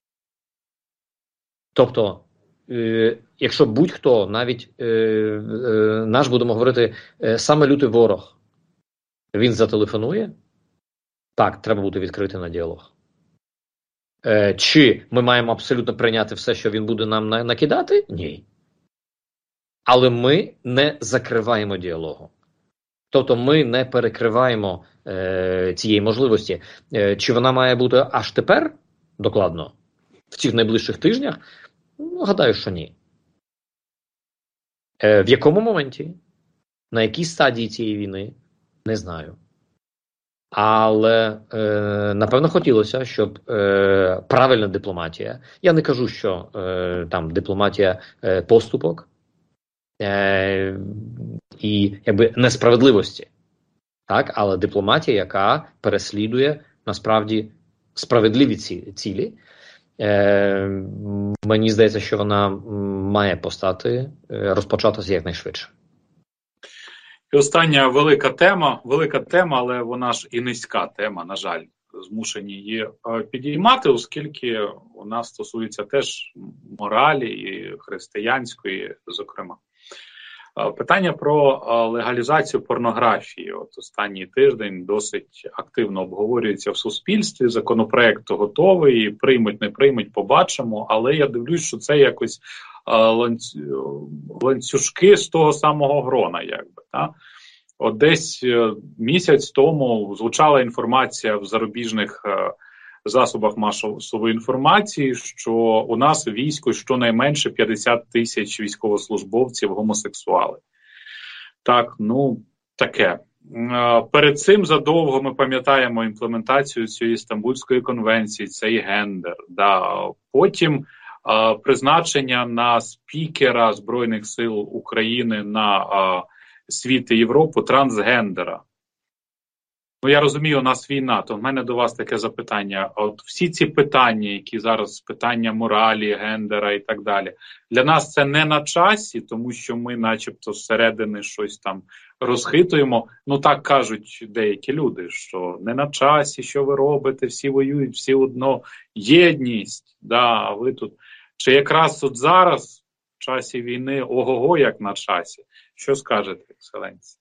Тобто, Е, якщо будь-хто, навіть е, е, наш, будемо говорити, е, саме лютий ворог, він зателефонує, так, треба бути відкритим на діалог. Е, чи ми маємо абсолютно прийняти все, що він буде нам на, накидати? Ні. Але ми не закриваємо діалогу. Тобто ми не перекриваємо е, цієї можливості. Е, чи вона має бути аж тепер, докладно, в цих найближчих тижнях? Ну, гадаю, що ні. Е, в якому моменті, на якій стадії цієї війни, не знаю. Але, е, напевно, хотілося, щоб е, правильна дипломатія, я не кажу, що е, там дипломатія е, поступок е, і, якби, несправедливості, так, але дипломатія, яка переслідує, насправді, справедливі ці, цілі. Е, мені здається, що вона має постати, розпочатися якнайшвидше. І остання велика тема, велика тема, але вона ж і низька тема, на жаль, змушені її підіймати, оскільки вона стосується теж моралі і християнської, зокрема. Питання про легалізацію порнографії. От останній тиждень досить активно обговорюється в суспільстві. Законопроект готовий, приймуть, не приймуть, побачимо. Але я дивлюсь, що це якось ланцюжки з того самого грона. Якби, та? От десь місяць тому звучала інформація в зарубіжних засобах масової інформації, що у нас у війську щонайменше п'ятдесят тисяч військовослужбовців гомосексуали. Так, ну, таке. Перед цим задовго ми пам'ятаємо імплементацію цієї Стамбульської конвенції, цей гендер. Да. Потім а, призначення на спікера Збройних сил України на а, світ і Європу трансгендера. Ну, я розумію, у нас війна, то в мене до вас таке запитання. От всі ці питання, які зараз, питання моралі, гендера і так далі, для нас це не на часі, тому що ми начебто зсередини щось там розхитуємо. Ну, так кажуть деякі люди, що не на часі, що ви робите, всі воюють, всі одно, єдність, да, а ви тут. Чи якраз от зараз, в часі війни, ого-го, як на часі? Що скажете, екселенція?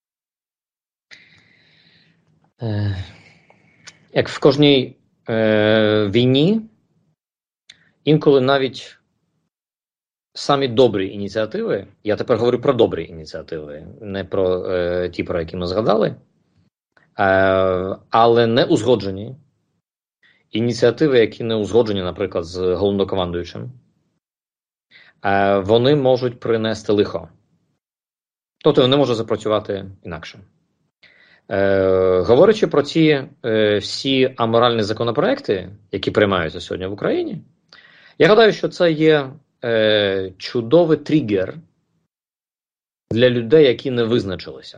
Як в кожній е, війні, інколи навіть самі добрі ініціативи, я тепер говорю про добрі ініціативи, не про е, ті, про які ми згадали, е, але не узгоджені. Ініціативи, які не узгоджені, наприклад, з головнокомандуючим, е, вони можуть принести лихо. Тобто вони можуть запрацювати інакше. Е, говорячи про ці е, всі аморальні законопроекти, які приймаються сьогодні в Україні, я гадаю, що це є е, чудовий тригер для людей, які не визначилися.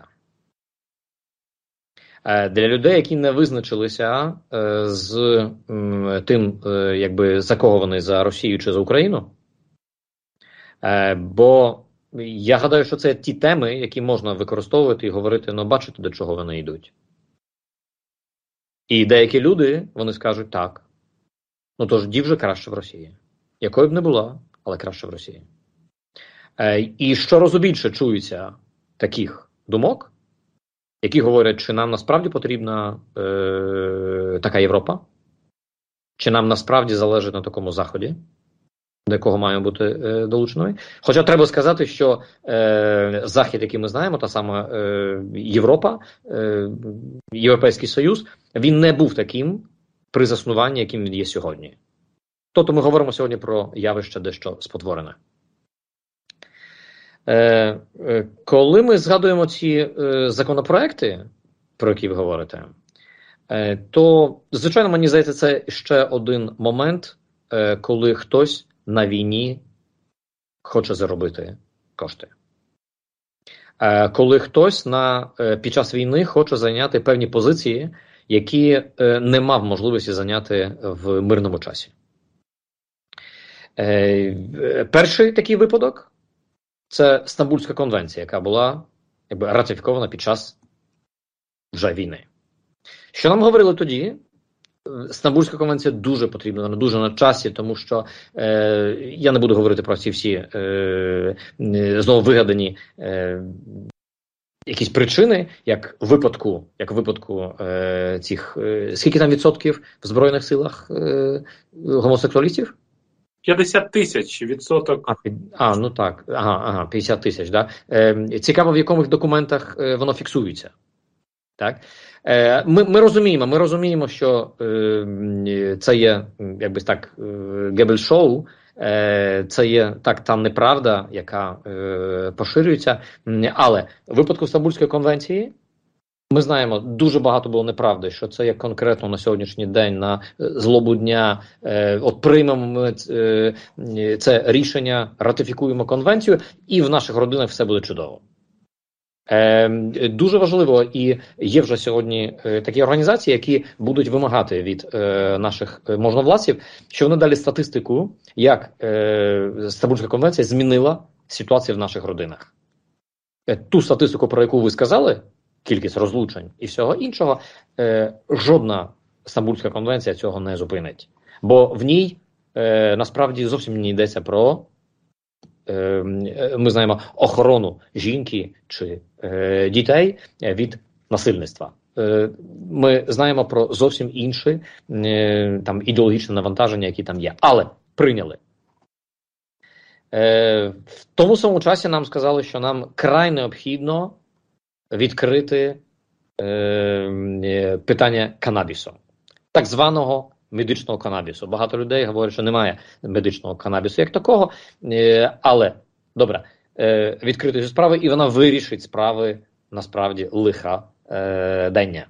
Е, для людей, які не визначилися е, з м, тим, е, якби, за кого вони, за Росію чи за Україну. Е, бо я гадаю, що це ті теми, які можна використовувати і говорити, ну, бачите, до чого вони йдуть. І деякі люди, вони скажуть так, ну тож ді вже краще в Росії. Якою б не була, але краще в Росії. Е, і щоразу більше чується таких думок, які говорять, чи нам насправді потрібна е, така Європа, чи нам насправді залежить на такому Заході, до якого маємо бути е, долученою. Хоча треба сказати, що е, Захід, який ми знаємо, та сама е, Європа, е, Європейський Союз, він не був таким при заснуванні, яким він є сьогодні. Тобто ми говоримо сьогодні про явище дещо спотворене. Е, е, коли ми згадуємо ці е, законопроекти, про які ви говорите, е, то, звичайно, мені здається, це ще один момент, е, коли хтось на війні хоче заробити кошти. Е, коли хтось на, е, під час війни хоче зайняти певні позиції, які е, не мав можливості зайняти в мирному часі. Е, перший такий випадок – це Стамбульська конвенція, яка була якби ратифікована під час вже війни. Що нам говорили тоді? Стамбульська конвенція дуже потрібна, вона дуже на часі, тому що е, я не буду говорити про ці всі е, знову вигадані е, якісь причини, як в випадку, як в випадку е, цих, е, скільки там відсотків в Збройних силах е, гомосексуалістів? п'ятдесят тисяч відсоток. А, а, ну так, ага, ага, п'ятдесят тисяч, да. Е, цікаво, в яких документах е, воно фіксується. Так? Е, ми, ми розуміємо, ми розуміємо, що е, це є, якби так, е, Геббельс-шоу, е, це є так там неправда, яка е, поширюється, але в випадку Стамбульської конвенції ми знаємо, дуже багато було неправди, що це є конкретно на сьогоднішній день, на злобу дня, е, от приймемо ми е, це рішення, ратифікуємо конвенцію, і в наших родинах все буде чудово. Е, дуже важливо, і є вже сьогодні е, такі організації, які будуть вимагати від е, наших можновладців, що вони дали статистику, як е, Стамбульська конвенція змінила ситуацію в наших родинах. Е, ту статистику, про яку ви сказали, кількість розлучень і всього іншого, е, жодна Стамбульська конвенція цього не зупинить. Бо в ній е, насправді зовсім не йдеться про, е, ми знаємо, охорону жінки чи е, дітей від насильництва. Е, ми знаємо про зовсім інші е, там, ідеологічні навантаження, які там є. Але прийняли. Е, в тому самому часі нам сказали, що нам край необхідно відкрити е, питання канабісу, так званого медичного канабісу. Багато людей говорять, що немає медичного канабісу як такого, е, але, добре, е, відкрити цю справу, і вона вирішить справи, насправді, лиха е, дення.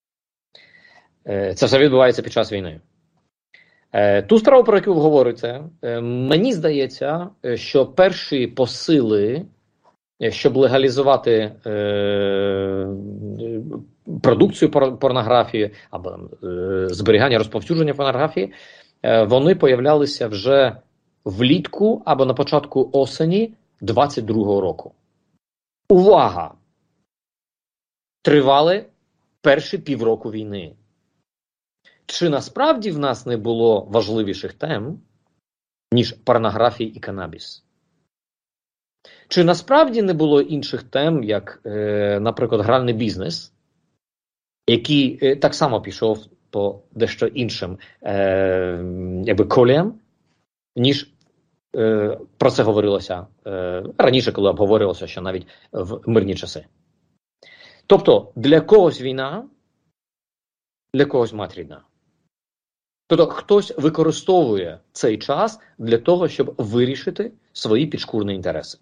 Е, це все відбувається під час війни. Е, ту справу, про яку ви говорите, е, мені здається, що перші посили щоб легалізувати е, продукцію порнографії або е, зберігання, розповсюдження порнографії, е, вони появлялися вже влітку або на початку осені двадцять другого року. Увага! Тривали перші півроку війни. Чи насправді в нас не було важливіших тем, ніж порнографія і канабіс? Чи насправді не було інших тем, як, е, наприклад, гральний бізнес, який е, так само пішов по дещо іншим е, якби коліям, ніж е, про це говорилося е, раніше, коли обговорювалося, що навіть в мирні часи. Тобто, для когось війна, для когось мать рідна. Тобто, хтось використовує цей час для того, щоб вирішити свої підшкурні інтереси.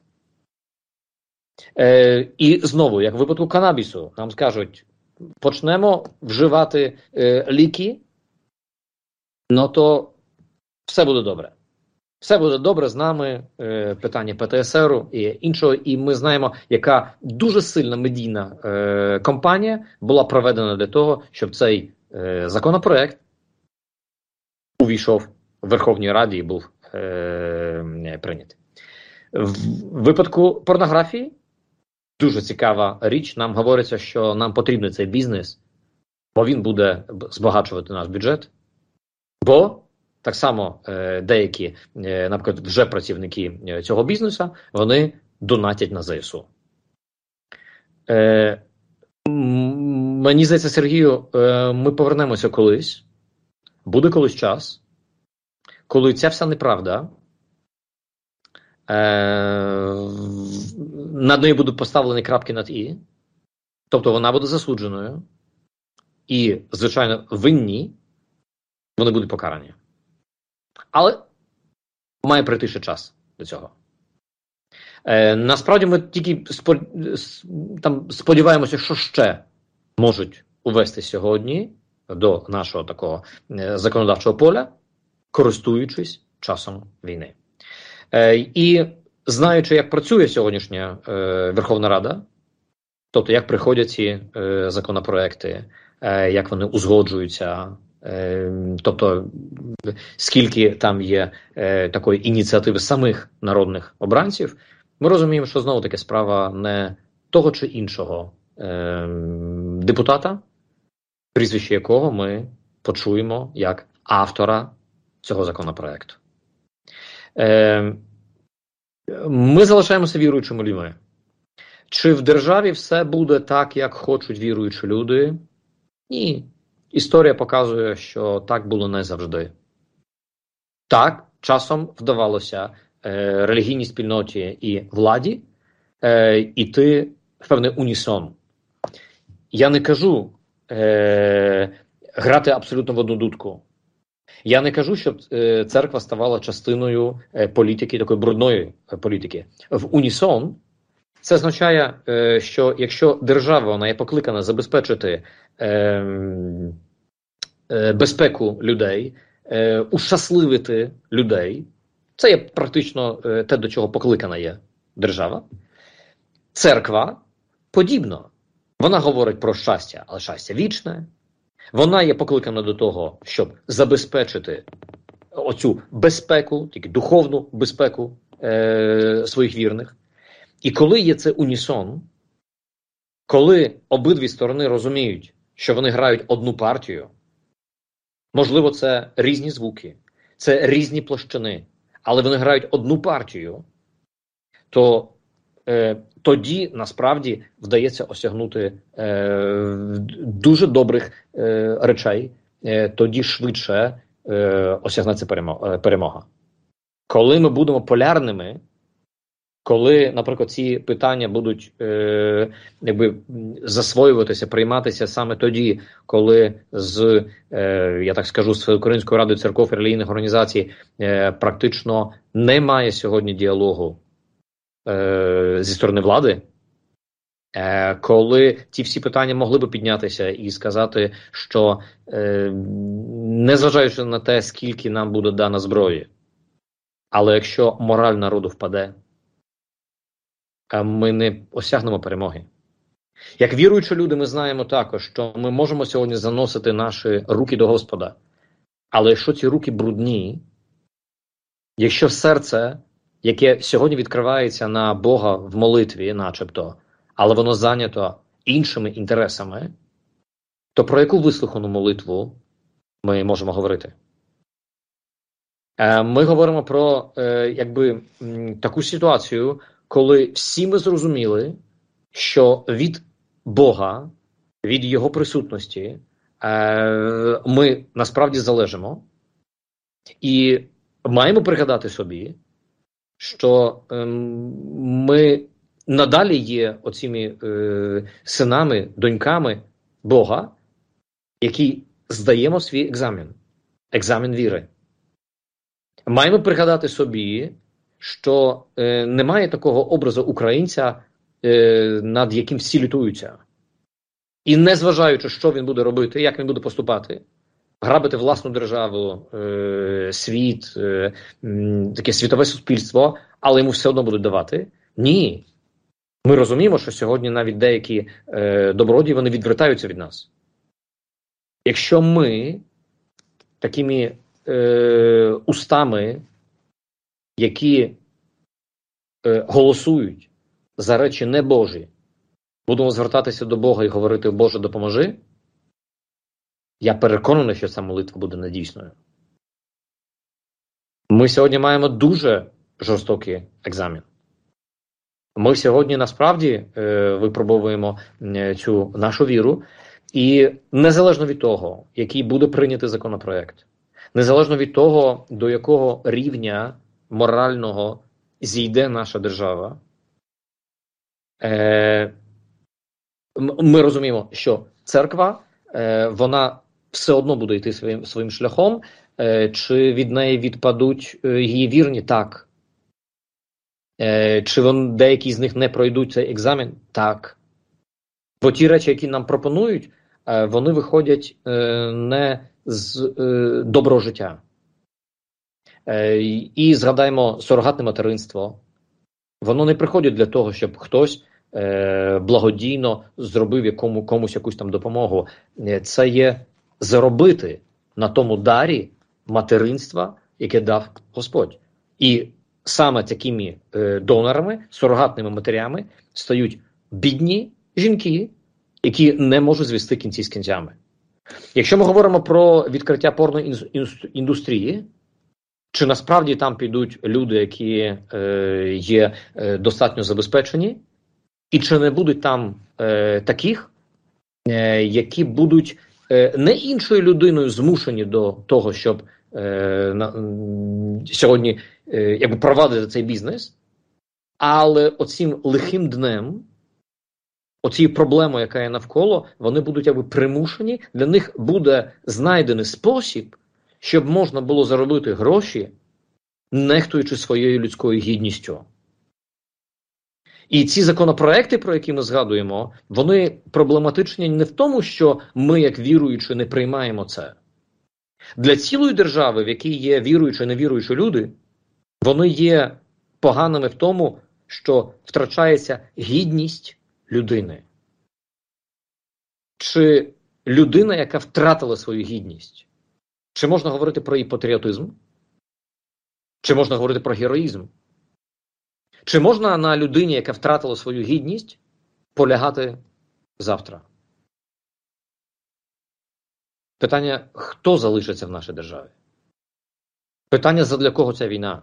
Е, і знову, як в випадку канабісу, нам скажуть, почнемо вживати е, ліки, ну то все буде добре. Все буде добре з нами, е, питання Пе Те Ес Еру і іншого, і ми знаємо, яка дуже сильна медійна е, кампанія була проведена для того, щоб цей е, законопроект увійшов в Верховній Раді і був е, прийнятий. В випадку порнографії дуже цікава річ. Нам говориться, що нам потрібен цей бізнес, бо він буде збагачувати наш бюджет. Бо так само е, деякі, е, наприклад, вже працівники е, цього бізнесу, вони донатять на Зе Ес У. Е, мені здається, Сергію, е, ми повернемося колись. Буде колись час, коли ця вся неправда, е, над нею будуть поставлені крапки над «і», тобто вона буде засудженою, і, звичайно, винні, вони будуть покарані. Але має прийти ще час до цього. Е, насправді ми тільки спод... там сподіваємося, що ще можуть увести сьогодні до нашого такого е, законодавчого поля, користуючись часом війни. Е, і знаючи, як працює сьогоднішня е, Верховна Рада, тобто як приходять ці е, законопроекти, е, як вони узгоджуються, е, тобто скільки там є е, такої ініціативи самих народних обранців, ми розуміємо, що знову-таки справа не того чи іншого е, депутата, прізвище якого ми почуємо як автора цього законопроекту. Е, ми залишаємося віруючими людьми. Чи в державі все буде так, як хочуть віруючі люди? Ні. Історія показує, що так було не завжди. Так, часом вдавалося е, релігійній спільноті і владі е, іти в певний унісон. Я не кажу е, грати абсолютно в одну дудку. Я не кажу, щоб е, церква ставала частиною е, політики, такої брудної е, політики. В унісон це означає, е, що якщо держава вона є покликана забезпечити е, е, безпеку людей, е, ущасливити людей, це є практично е, те, до чого покликана є держава. Церква подібно. Вона говорить про щастя, але щастя вічне. Вона є покликана до того, щоб забезпечити оцю безпеку, тільки духовну безпеку е, своїх вірних. І коли є це унісон, коли обидві сторони розуміють, що вони грають одну партію, можливо, це різні звуки, це різні площини, але вони грають одну партію, то е, тоді, насправді, вдається осягнути е, дуже добрих е, речей, е, тоді швидше е, осягнеться перемога. Коли ми будемо полярними, коли, наприклад, ці питання будуть е, якби, засвоюватися, прийматися саме тоді, коли з, е, я так скажу, з Українською радою церков і релігійних організацій е, практично немає сьогодні діалогу е, зі сторони влади, е, коли ті всі питання могли би піднятися і сказати, що е, незважаючи на те, скільки нам буде дано зброї, але якщо мораль народу впаде, ми не осягнемо перемоги. Як віруючі люди, ми знаємо також, що ми можемо сьогодні заносити наші руки до Господа. Але якщо ці руки брудні, якщо серце, яке сьогодні відкривається на Бога в молитві, начебто, але воно зайнято іншими інтересами, то про яку вислухану молитву ми можемо говорити? Ми говоримо про якби таку ситуацію, коли всі ми зрозуміли, що від Бога, від Його присутності ми насправді залежимо, і маємо пригадати собі, що ми надалі є оціми синами, доньками Бога, які здаємо свій екзамен, екзамен віри. Маємо пригадати собі, що е, немає такого образу українця, е, над яким всі лютуються. І незважаючи, що він буде робити, як він буде поступати, грабити власну державу, е, світ, е, м, таке світове суспільство, але йому все одно будуть давати. Ні. Ми розуміємо, що сьогодні навіть деякі е, добродії, вони відвертаються від нас. Якщо ми такими е, устами, які е, голосують за речі небожі, будемо звертатися до Бога і говорити: Боже, допоможи, я переконаний, що ця молитва буде недійсною. Ми сьогодні маємо дуже жорстокий екзамен. Ми сьогодні насправді е, випробовуємо е, цю нашу віру, і незалежно від того, який буде прийнятий законопроект, незалежно від того, до якого рівня морального зійде наша держава, е, ми розуміємо, що церква, е, вона все одно буде йти своїм, своїм шляхом, е, чи від неї відпадуть е, її вірні? Так. Е, чи вон, деякі з них не пройдуть цей екзамен? Так. Бо ті речі, які нам пропонують, е, вони виходять е, не з е, доброго життя. Е, і згадаємо сурогатне материнство. Воно не приходить для того, щоб хтось е, благодійно зробив якому, комусь якусь там допомогу. Це є заробити на тому дарі материнства, яке дав Господь. І саме такими е, донорами, сурогатними матерями стають бідні жінки, які не можуть звести кінці з кінцями. Якщо ми говоримо про відкриття порноіндустрії, чи насправді там підуть люди, які е, є е, достатньо забезпечені, і чи не будуть там е, таких, е, які будуть е, не іншою людиною змушені до того, щоб е, на, сьогодні е, якби провадити цей бізнес, але оцим лихим днем, оцією проблемою, яка є навколо, вони будуть якби примушені, для них буде знайдений спосіб, щоб можна було заробити гроші, нехтуючи своєю людською гідністю. І ці законопроекти, про які ми згадуємо, вони проблематичні не в тому, що ми, як віруючі, не приймаємо це. Для цілої держави, в якій є віруючі і невіруючі люди, вони є поганими в тому, що втрачається гідність людини. Чи людина, яка втратила свою гідність, чи можна говорити про її патріотизм? Чи можна говорити про героїзм? Чи можна на людині, яка втратила свою гідність, полягати завтра? Питання, хто залишиться в нашій державі? Питання, задля кого ця війна?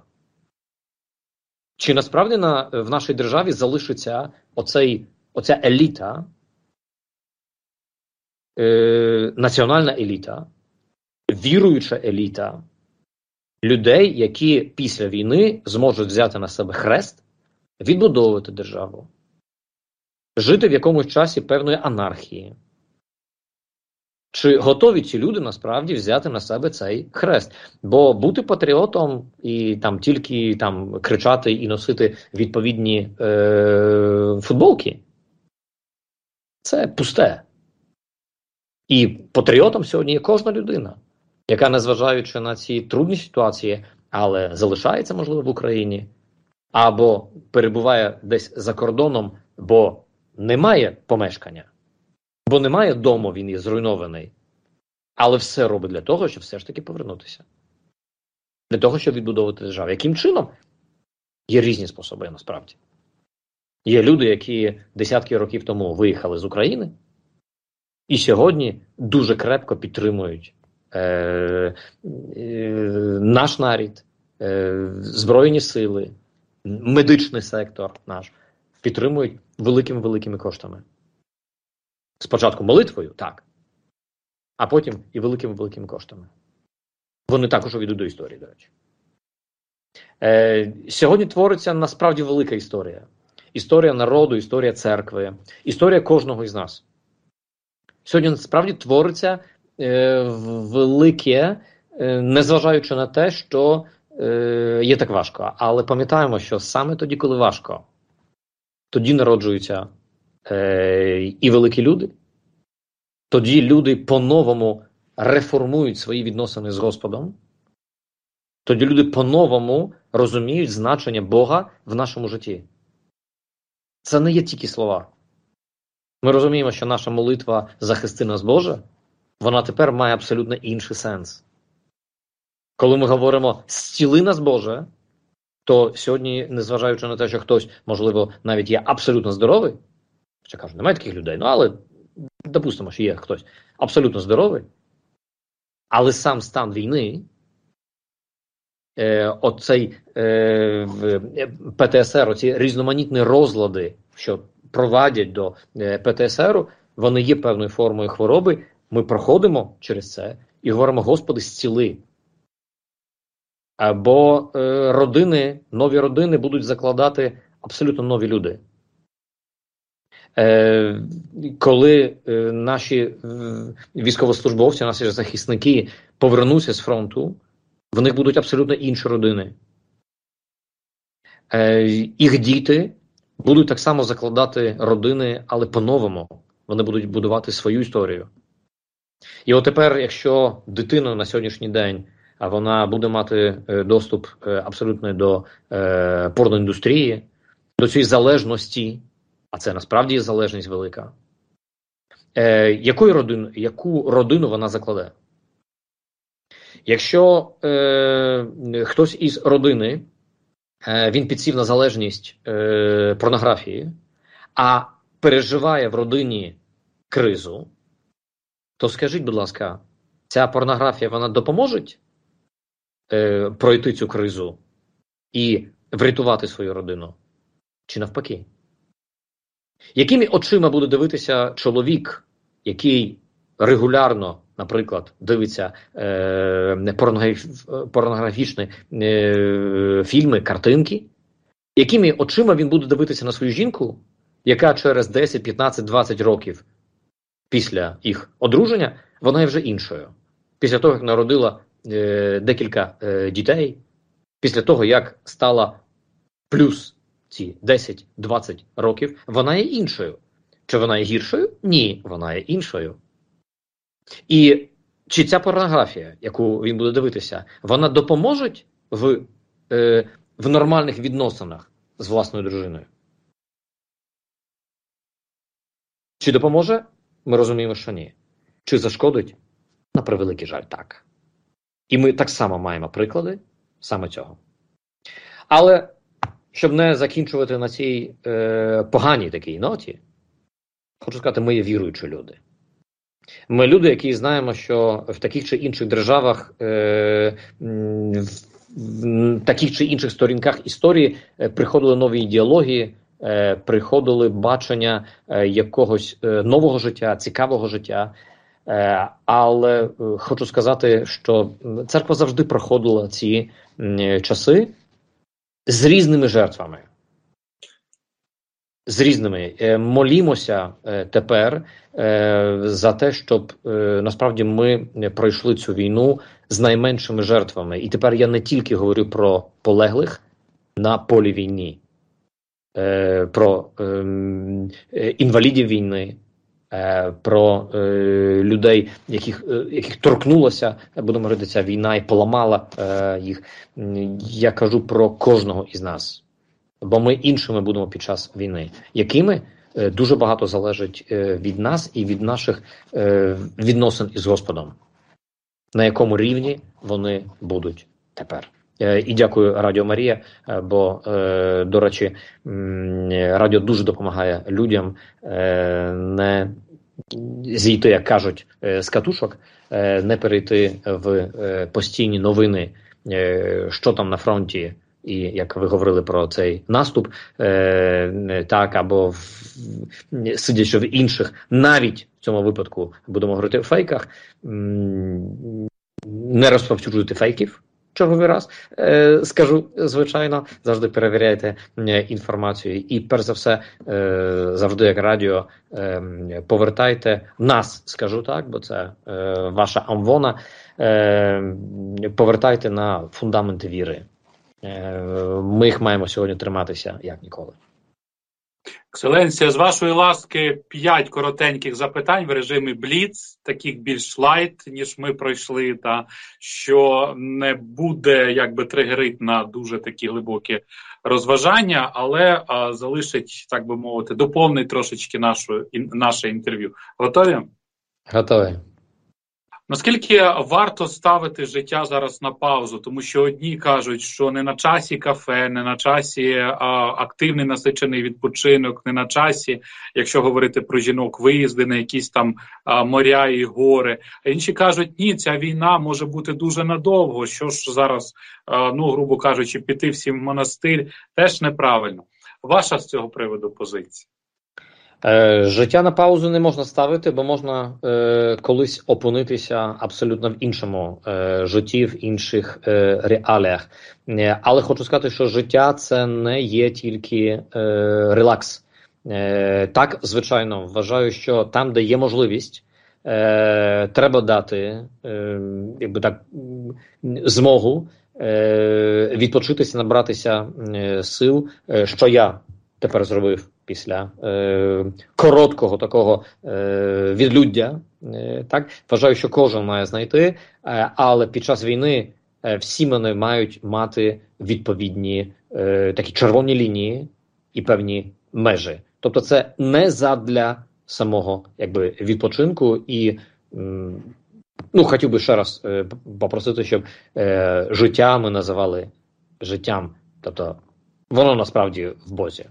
Чи насправді на, в нашій державі залишиться оцей, оця еліта, е, національна еліта, віруюча еліта людей, які після війни зможуть взяти на себе хрест, відбудовувати державу, жити в якомусь часі певної анархії? Чи готові ці люди насправді взяти на себе цей хрест? Бо бути патріотом і там тільки там кричати і носити відповідні е- футболки – це пусте. І патріотом сьогодні є кожна людина, яка, незважаючи на ці трудні ситуації, але залишається, можливо, в Україні, або перебуває десь за кордоном, бо немає помешкання, бо немає дому, він є зруйнований, але все робить для того, щоб все ж таки повернутися. Для того, щоб відбудовувати державу. Яким чином? Є різні способи, насправді. Є люди, які десятки років тому виїхали з України, і сьогодні дуже крепко підтримують е, е, наш народ, е, Збройні сили, медичний сектор наш, підтримують великими-великими коштами. Спочатку молитвою, так, а потім і великими-великими коштами. Вони також увійдуть до історії, до речі. Е, сьогодні твориться насправді велика історія. Історія народу, історія церкви, історія кожного із нас. Сьогодні насправді твориться е, велике, е, незважаючи на те, що е, є так важко. Але пам'ятаємо, що саме тоді, коли важко, тоді народжуються е, і великі люди, тоді люди по-новому реформують свої відносини з Господом, тоді люди по-новому розуміють значення Бога в нашому житті. Це не є тільки слова. Ми розуміємо, що наша молитва «Захисти нас, Боже», вона тепер має абсолютно інший сенс. Коли ми говоримо «Зціли нас, Боже», то сьогодні, незважаючи на те, що хтось, можливо, навіть є абсолютно здоровий, ще кажу, немає таких людей, ну але допустимо, що є хтось абсолютно здоровий, але сам стан війни, е, оцей е, Пе Те Ес Ер, оці різноманітні розлади, що провадять до е, Пе Те Ес Еру, вони є певною формою хвороби, ми проходимо через це і говоримо, Господи, зціли. Бо е, родини, нові родини будуть закладати абсолютно нові люди. Е, коли е, наші е, військовослужбовці, наші захисники повернуться з фронту, в них будуть абсолютно інші родини. Е, їх діти будуть так само закладати родини, але по-новому. Вони будуть будувати свою історію. І от тепер, якщо дитина на сьогоднішній день, а вона буде мати е, доступ е, абсолютно до е, порноіндустрії, до цієї залежності, а це насправді є залежність велика, е, якою родин, яку родину вона закладе? Якщо е, хтось із родини, е, він підсів на залежність е, порнографії, а переживає в родині кризу, то скажіть, будь ласка, ця порнографія, вона допоможе е, пройти цю кризу і врятувати свою родину? Чи навпаки? Якими очима буде дивитися чоловік, який регулярно, наприклад, дивиться е, порнограф, порнографічні е, фільми, картинки? Якими очима він буде дивитися на свою жінку, яка через десять, п'ятнадцять, двадцять років після їх одруження, вона є вже іншою? Після того, як народила е, декілька е, дітей, після того, як стала плюс ці десять-двадцять років, вона є іншою. Чи вона є гіршою? Ні, вона є іншою. І чи ця порнографія, яку він буде дивитися, вона допоможе в, е, в нормальних відносинах з власною дружиною? Чи допоможе? Ми розуміємо, що ні. Чи зашкодить? На превеликий жаль, так. І ми так само маємо приклади саме цього. Але щоб не закінчувати на цій е, поганій такій ноті, хочу сказати, ми є віруючі люди. Ми люди, які знаємо, що в таких чи інших державах, е, в таких чи інших сторінках історії е, приходили нові ідеології, е, приходили бачення е, якогось е, нового життя, цікавого життя. Е, але е, хочу сказати, що церква завжди проходила ці е, часи з різними жертвами. З різними. Е, молімося е, тепер е, за те, щоб е, насправді ми пройшли цю війну з найменшими жертвами. І тепер я не тільки говорю про полеглих на полі війни, е, про е, е, інвалідів війни, е, про е, людей, яких, е, яких торкнулася, будемо говорити, ця війна і поламала е, їх. Я кажу про кожного із нас. бо ми іншими будемо під час війни. Якими? Дуже багато залежить від нас і від наших відносин із Господом. На якому рівні вони будуть тепер. І дякую Радіо Марія, бо, до речі, радіо дуже допомагає людям не зійти, як кажуть, з катушок, не перейти в постійні новини, що там на фронті, і як ви говорили про цей наступ, так, або в, сидячи в інших, навіть в цьому випадку, будемо говорити в фейках, не розповсюджуйте фейків, черговий раз, е, скажу, звичайно, завжди перевіряйте е, інформацію. І, перш за все, е, завжди, як радіо, е, повертайте нас, скажу так, бо це е, ваша амвона, е, повертайте на фундаменти віри. Е, ми їх маємо сьогодні триматися, як ніколи. Екселенція, з вашої ласки, п'ять коротеньких запитань в режимі Бліц, таких більш лайт, ніж ми пройшли, та що не буде, якби, тригерить на дуже такі глибокі розважання, але а, залишить, так би мовити, доповнить трошечки нашу, ін, наше інтерв'ю. Готові? Готові. Наскільки варто ставити життя зараз на паузу? Тому що одні кажуть, що не на часі кафе, не на часі а, активний насичений відпочинок, не на часі, якщо говорити про жінок, виїзди на якісь там а, моря і гори. А інші кажуть, ні, ця війна може бути дуже надовго, що ж зараз, а, ну, грубо кажучи, піти всім в монастир, теж неправильно. Ваша з цього приводу позиція? Життя на паузу не можна ставити, бо можна е, колись опинитися абсолютно в іншому е, житті, в інших е, реаліях. Е, але хочу сказати, що життя – це не є тільки е, релакс. Е, так, звичайно, вважаю, що там, де є можливість, е, треба дати е, якби так, змогу е, відпочитися, набратися е, сил, е, що я тепер зробив після е, короткого такого е, відлюддя. Е, так, вважаю, що кожен має знайти, е, але під час війни е, всі мене мають мати відповідні е, такі червоні лінії і певні межі. Тобто це не задля самого, якби, відпочинку і м, ну, хотів би ще раз е, попросити, щоб е, життя ми називали життям. Тобто воно насправді в Бозі.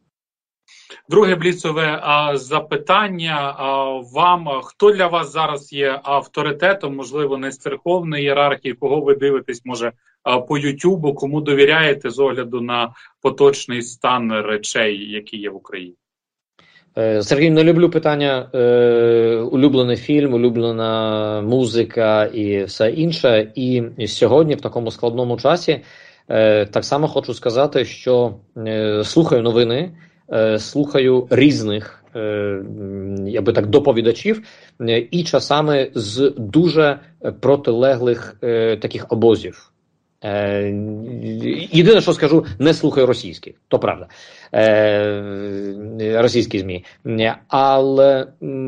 Друге бліцове а, запитання а, вам. Хто для вас зараз є авторитетом, можливо, не з церковної ієрархії, кого ви дивитесь, може, а, по Ютубу, кому довіряєте з огляду на поточний стан речей, які є в Україні? Сергій, не люблю питання е, улюблений фільм, улюблена музика і все інше. І сьогодні в такому складному часі е, так само хочу сказати, що е, слухаю новини, слухаю різних, я би так, доповідачів, і часами з дуже протилеглих таких обозів. Єдине, що скажу, не слухаю російських, то правда, російські ЗМІ, але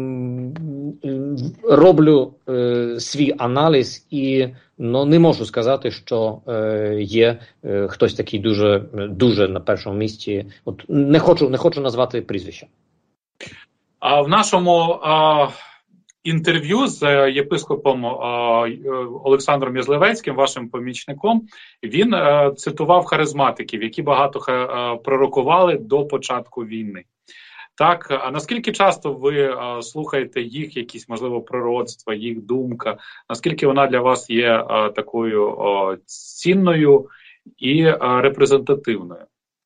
роблю свій аналіз і, ну, не можу сказати, що є хтось такий дуже, дуже на першому місці. От не хочу, не хочу назвати прізвища. А в нашому а... інтерв'ю з єпископом Олександром Язлевецьким, вашим помічником, він цитував харизматиків, які багато пророкували до початку війни. Так, а наскільки часто ви слухаєте їх, якісь, можливо, пророцтва, їх думка, наскільки вона для вас є такою цінною і репрезентативною?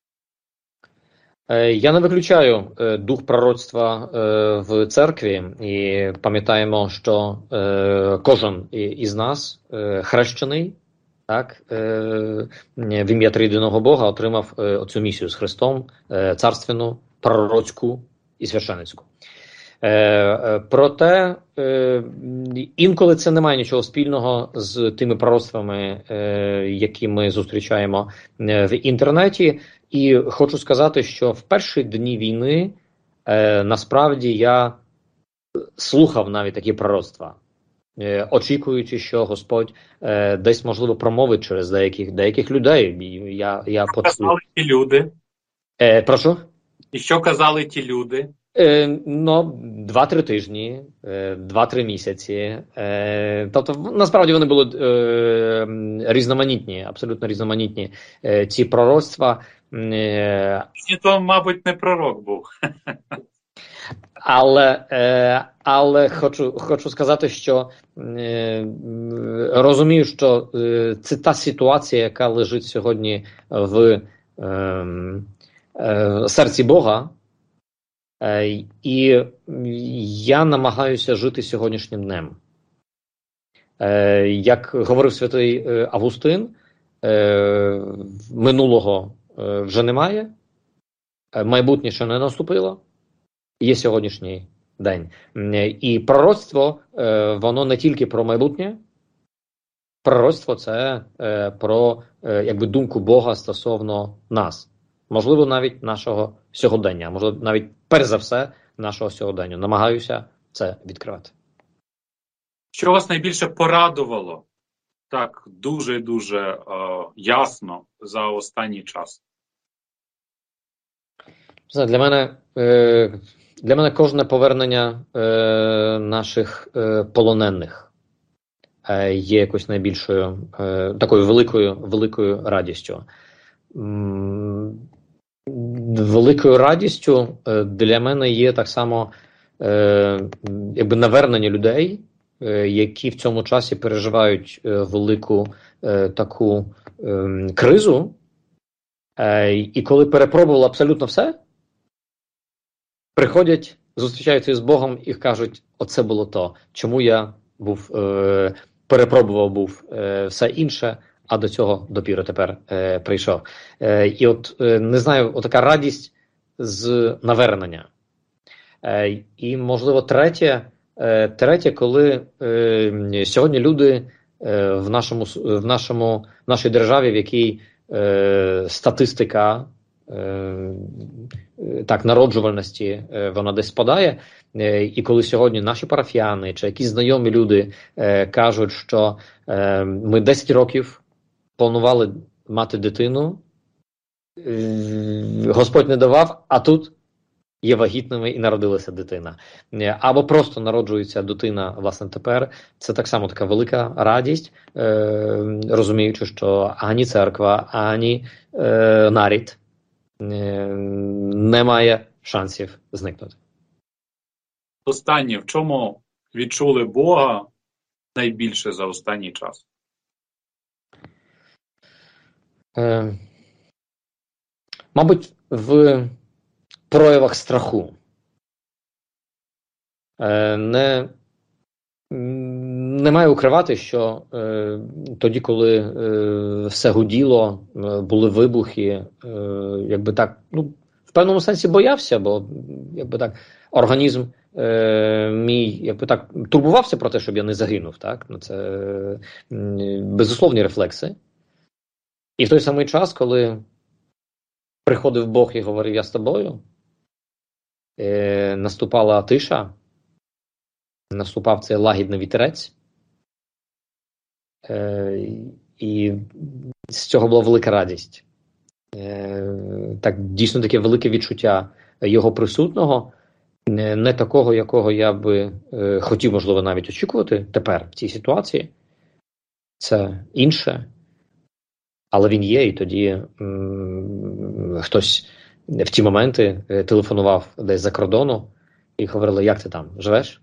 Я не виключаю е, дух пророцтва е, в церкві, і пам'ятаємо, що е, кожен із нас е, хрещений, так, е, в ім'я Триєдиного Бога отримав е, цю місію з Христом, е, царственну, пророцьку і священицьку. Е, е, проте е, інколи це не має нічого спільного з тими пророцтвами, е, які ми зустрічаємо е, в інтернеті. І хочу сказати, що в перші дні війни е, насправді я слухав навіть такі пророцтва, е, очікуючи, що Господь е, десь, можливо, промовить через деяких, деяких людей. Я, я почув. Ті люди? Е, прошу? І що казали ті люди? Е, ну, два-три тижні, е, два-три місяці. Е, тобто, насправді вони були е, різноманітні, абсолютно різноманітні е, ці пророцтва. Е, І то, мабуть, не пророк був. Але е, але хочу хочу сказати, що е, розумію, що е, це та ситуація, яка лежить сьогодні в е, е, серці Бога, е, і я намагаюся жити сьогоднішнім днем. Е, як говорив святий Августин, е, минулого е, вже немає, майбутнє ще не наступило. Є сьогоднішній день. І пророцтво, воно не тільки про майбутнє. Пророцтво – це про, якби, думку Бога стосовно нас. Можливо, навіть нашого сьогодення. Можливо, навіть, перш за все, нашого сьогодення. Намагаюся це відкривати. Що вас найбільше порадувало так дуже-дуже е, ясно за останній час? Для мене... Е... Для мене кожне повернення е, наших е, полонених е, є якось найбільшою, е, такою великою, великою радістю. М, великою радістю е, для мене є так само е, якби навернення людей, е, які в цьому часі переживають е, велику е, таку е, кризу, е, і коли перепробували абсолютно все, приходять, зустрічаються з Богом і кажуть, оце було то, чому я був, е, перепробував був е, все інше, а до цього допіру тепер е, прийшов. Е, і от, е, не знаю, отака радість з навернення. Е, і, можливо, третє, е, третє коли е, сьогодні люди е, в, нашому, в, нашому, в нашій державі, в якій е, статистика так, народжувальності вона десь спадає, і коли сьогодні наші парафіяни чи якісь знайомі люди кажуть, що ми десять років планували мати дитину, Господь не давав, а тут є вагітними і народилася дитина. Або просто народжується дитина, власне, тепер. Це так само така велика радість, розуміючи, що ані церква, ані нарід немає шансів зникнути. Останнє, в чому відчули Бога найбільше за останній час? Е, мабуть, в проявах страху. Е, не, не маю укривати, що е, тоді, коли е, все гуділо, е, були вибухи, е, якби так, ну, в певному сенсі боявся, бо якби так, організм е, мій якби так турбувався про те, щоб я не загинув. Так? Ну, це е, безусловні рефлекси. І в той самий час, коли приходив Бог і говорив, я з тобою, е, наступала тиша, наступав цей лагідний вітерець, е, і з цього була велика радість. Е, так, дійсно таке велике відчуття його присутного, не, не такого, якого я би е, хотів, можливо, навіть очікувати тепер в цій ситуації. Це інше, але він є, і тоді м, хтось в ті моменти е, телефонував десь за кордону і говорили, як ти там, живеш?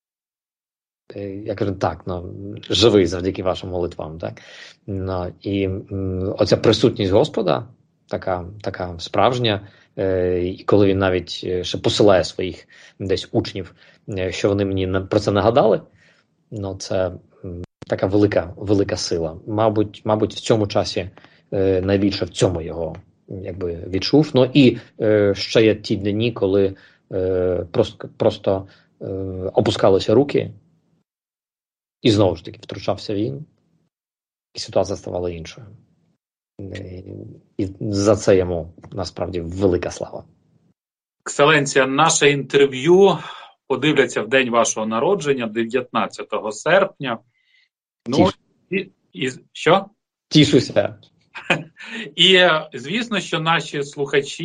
Я кажу, так, ну, живий завдяки вашим молитвам. Так? Ну, і м, оця присутність Господа, така, така справжня, е, і коли він навіть ще посилає своїх десь учнів, е, що вони мені на, про це нагадали, ну, це м, така велика, велика сила. Мабуть, мабуть, в цьому часі е, найбільше в цьому його якби відчув. Ну і е, ще є ті дні, коли е, просто, просто е, опускалися руки, і знову ж таки втручався він, і ситуація ставала іншою. І за це йому насправді велика слава. Екселенція, наше інтерв'ю подивляться в день вашого народження, дев'ятнадцятого серпня. Ну, і, і що? Тішуся. І, звісно, що наші слухачі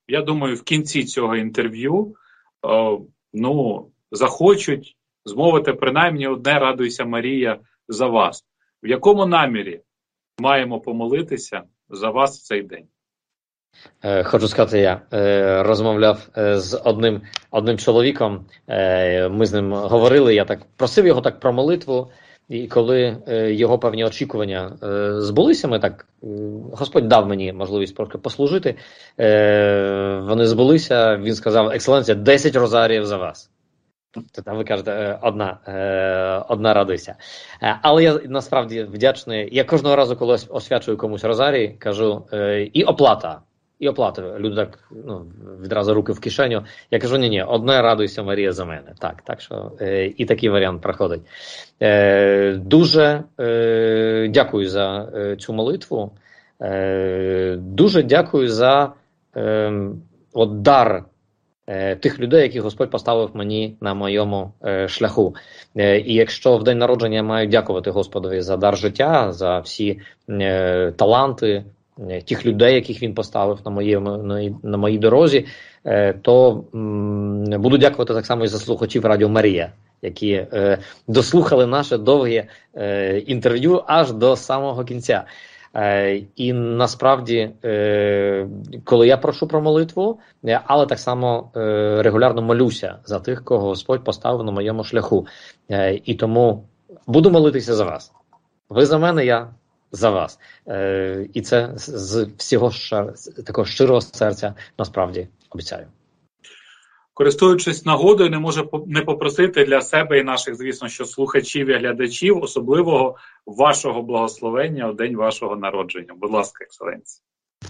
я думаю, в кінці цього інтерв'ю о, ну, захочуть змовити принаймні одне «Радуйся, Марія» за вас. В якому намірі маємо помолитися за вас в цей день? Хочу сказати, я розмовляв з одним, одним чоловіком, ми з ним говорили, я так просив його так про молитву, і коли його певні очікування збулися, ми так, Господь дав мені можливість просто послужити, вони збулися, він сказав: «Екселенція, десять розаріїв за вас». Там ви кажете, одна, одна радуйся. Але я насправді вдячний, я кожного разу, коли освячую комусь розарій, кажу, і оплата. І оплата. Люди так, ну, відразу руки в кишеню. Я кажу, ні-ні, одне радуйся, Марія, за мене. Так, так що е, і такий варіант проходить. Е, дуже е, дякую за е, цю молитву. Е, дуже дякую за е, от дар е, тих людей, які Господь поставив мені на моєму е, шляху. Е, і якщо в день народження я маю дякувати Господові за дар життя, за всі е, таланти, тих людей, яких він поставив на моєму, на, на моїй дорозі, то м, буду дякувати так само і за слухачів Радіо Марія, які е, дослухали наше довге е, інтерв'ю аж до самого кінця. Е, і насправді, е, коли я прошу про молитву, але так само е, регулярно молюся за тих, кого Господь поставив на моєму шляху. Е, і тому буду молитися за вас. Ви за мене, я за вас. Е, і це з всього шар, такого щирого серця, насправді, обіцяю. Користуючись нагодою, не можу не попросити для себе і наших, звісно, що слухачів і глядачів особливого вашого благословення у день вашого народження. Будь ласка, екселенція.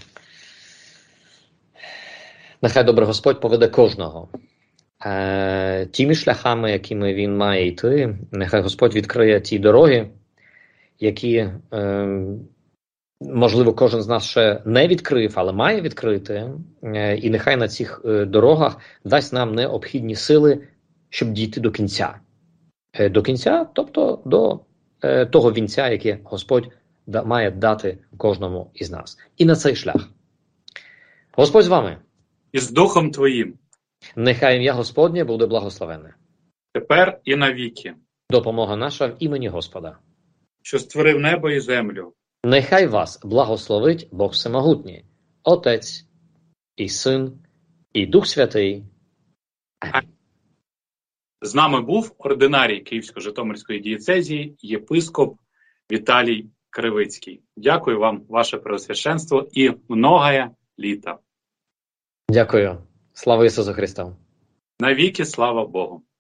Нехай добрий Господь поведе кожного е, тими шляхами, якими він має йти. Нехай Господь відкриє ті дороги, які, е, можливо, кожен з нас ще не відкрив, але має відкрити. Е, і нехай на цих е, дорогах дасть нам необхідні сили, щоб дійти до кінця. Е, до кінця, тобто до е, того вінця, який Господь да, має дати кожному із нас. І на цей шлях. Господь з вами. І з Духом Твоїм. Нехай ім'я Господнє буде благословенне. Тепер і навіки. Допомога наша в імені Господа, що створив небо і землю. Нехай вас благословить Бог Всемогутній, Отець і Син, і Дух Святий. Амінь. З нами був ординарій Київсько-Житомирської дієцезії, єпископ Віталій Кривицький. Дякую вам, ваше преосвященство, і многое літа. Дякую. Слава Ісусу Христу. Навіки слава Богу.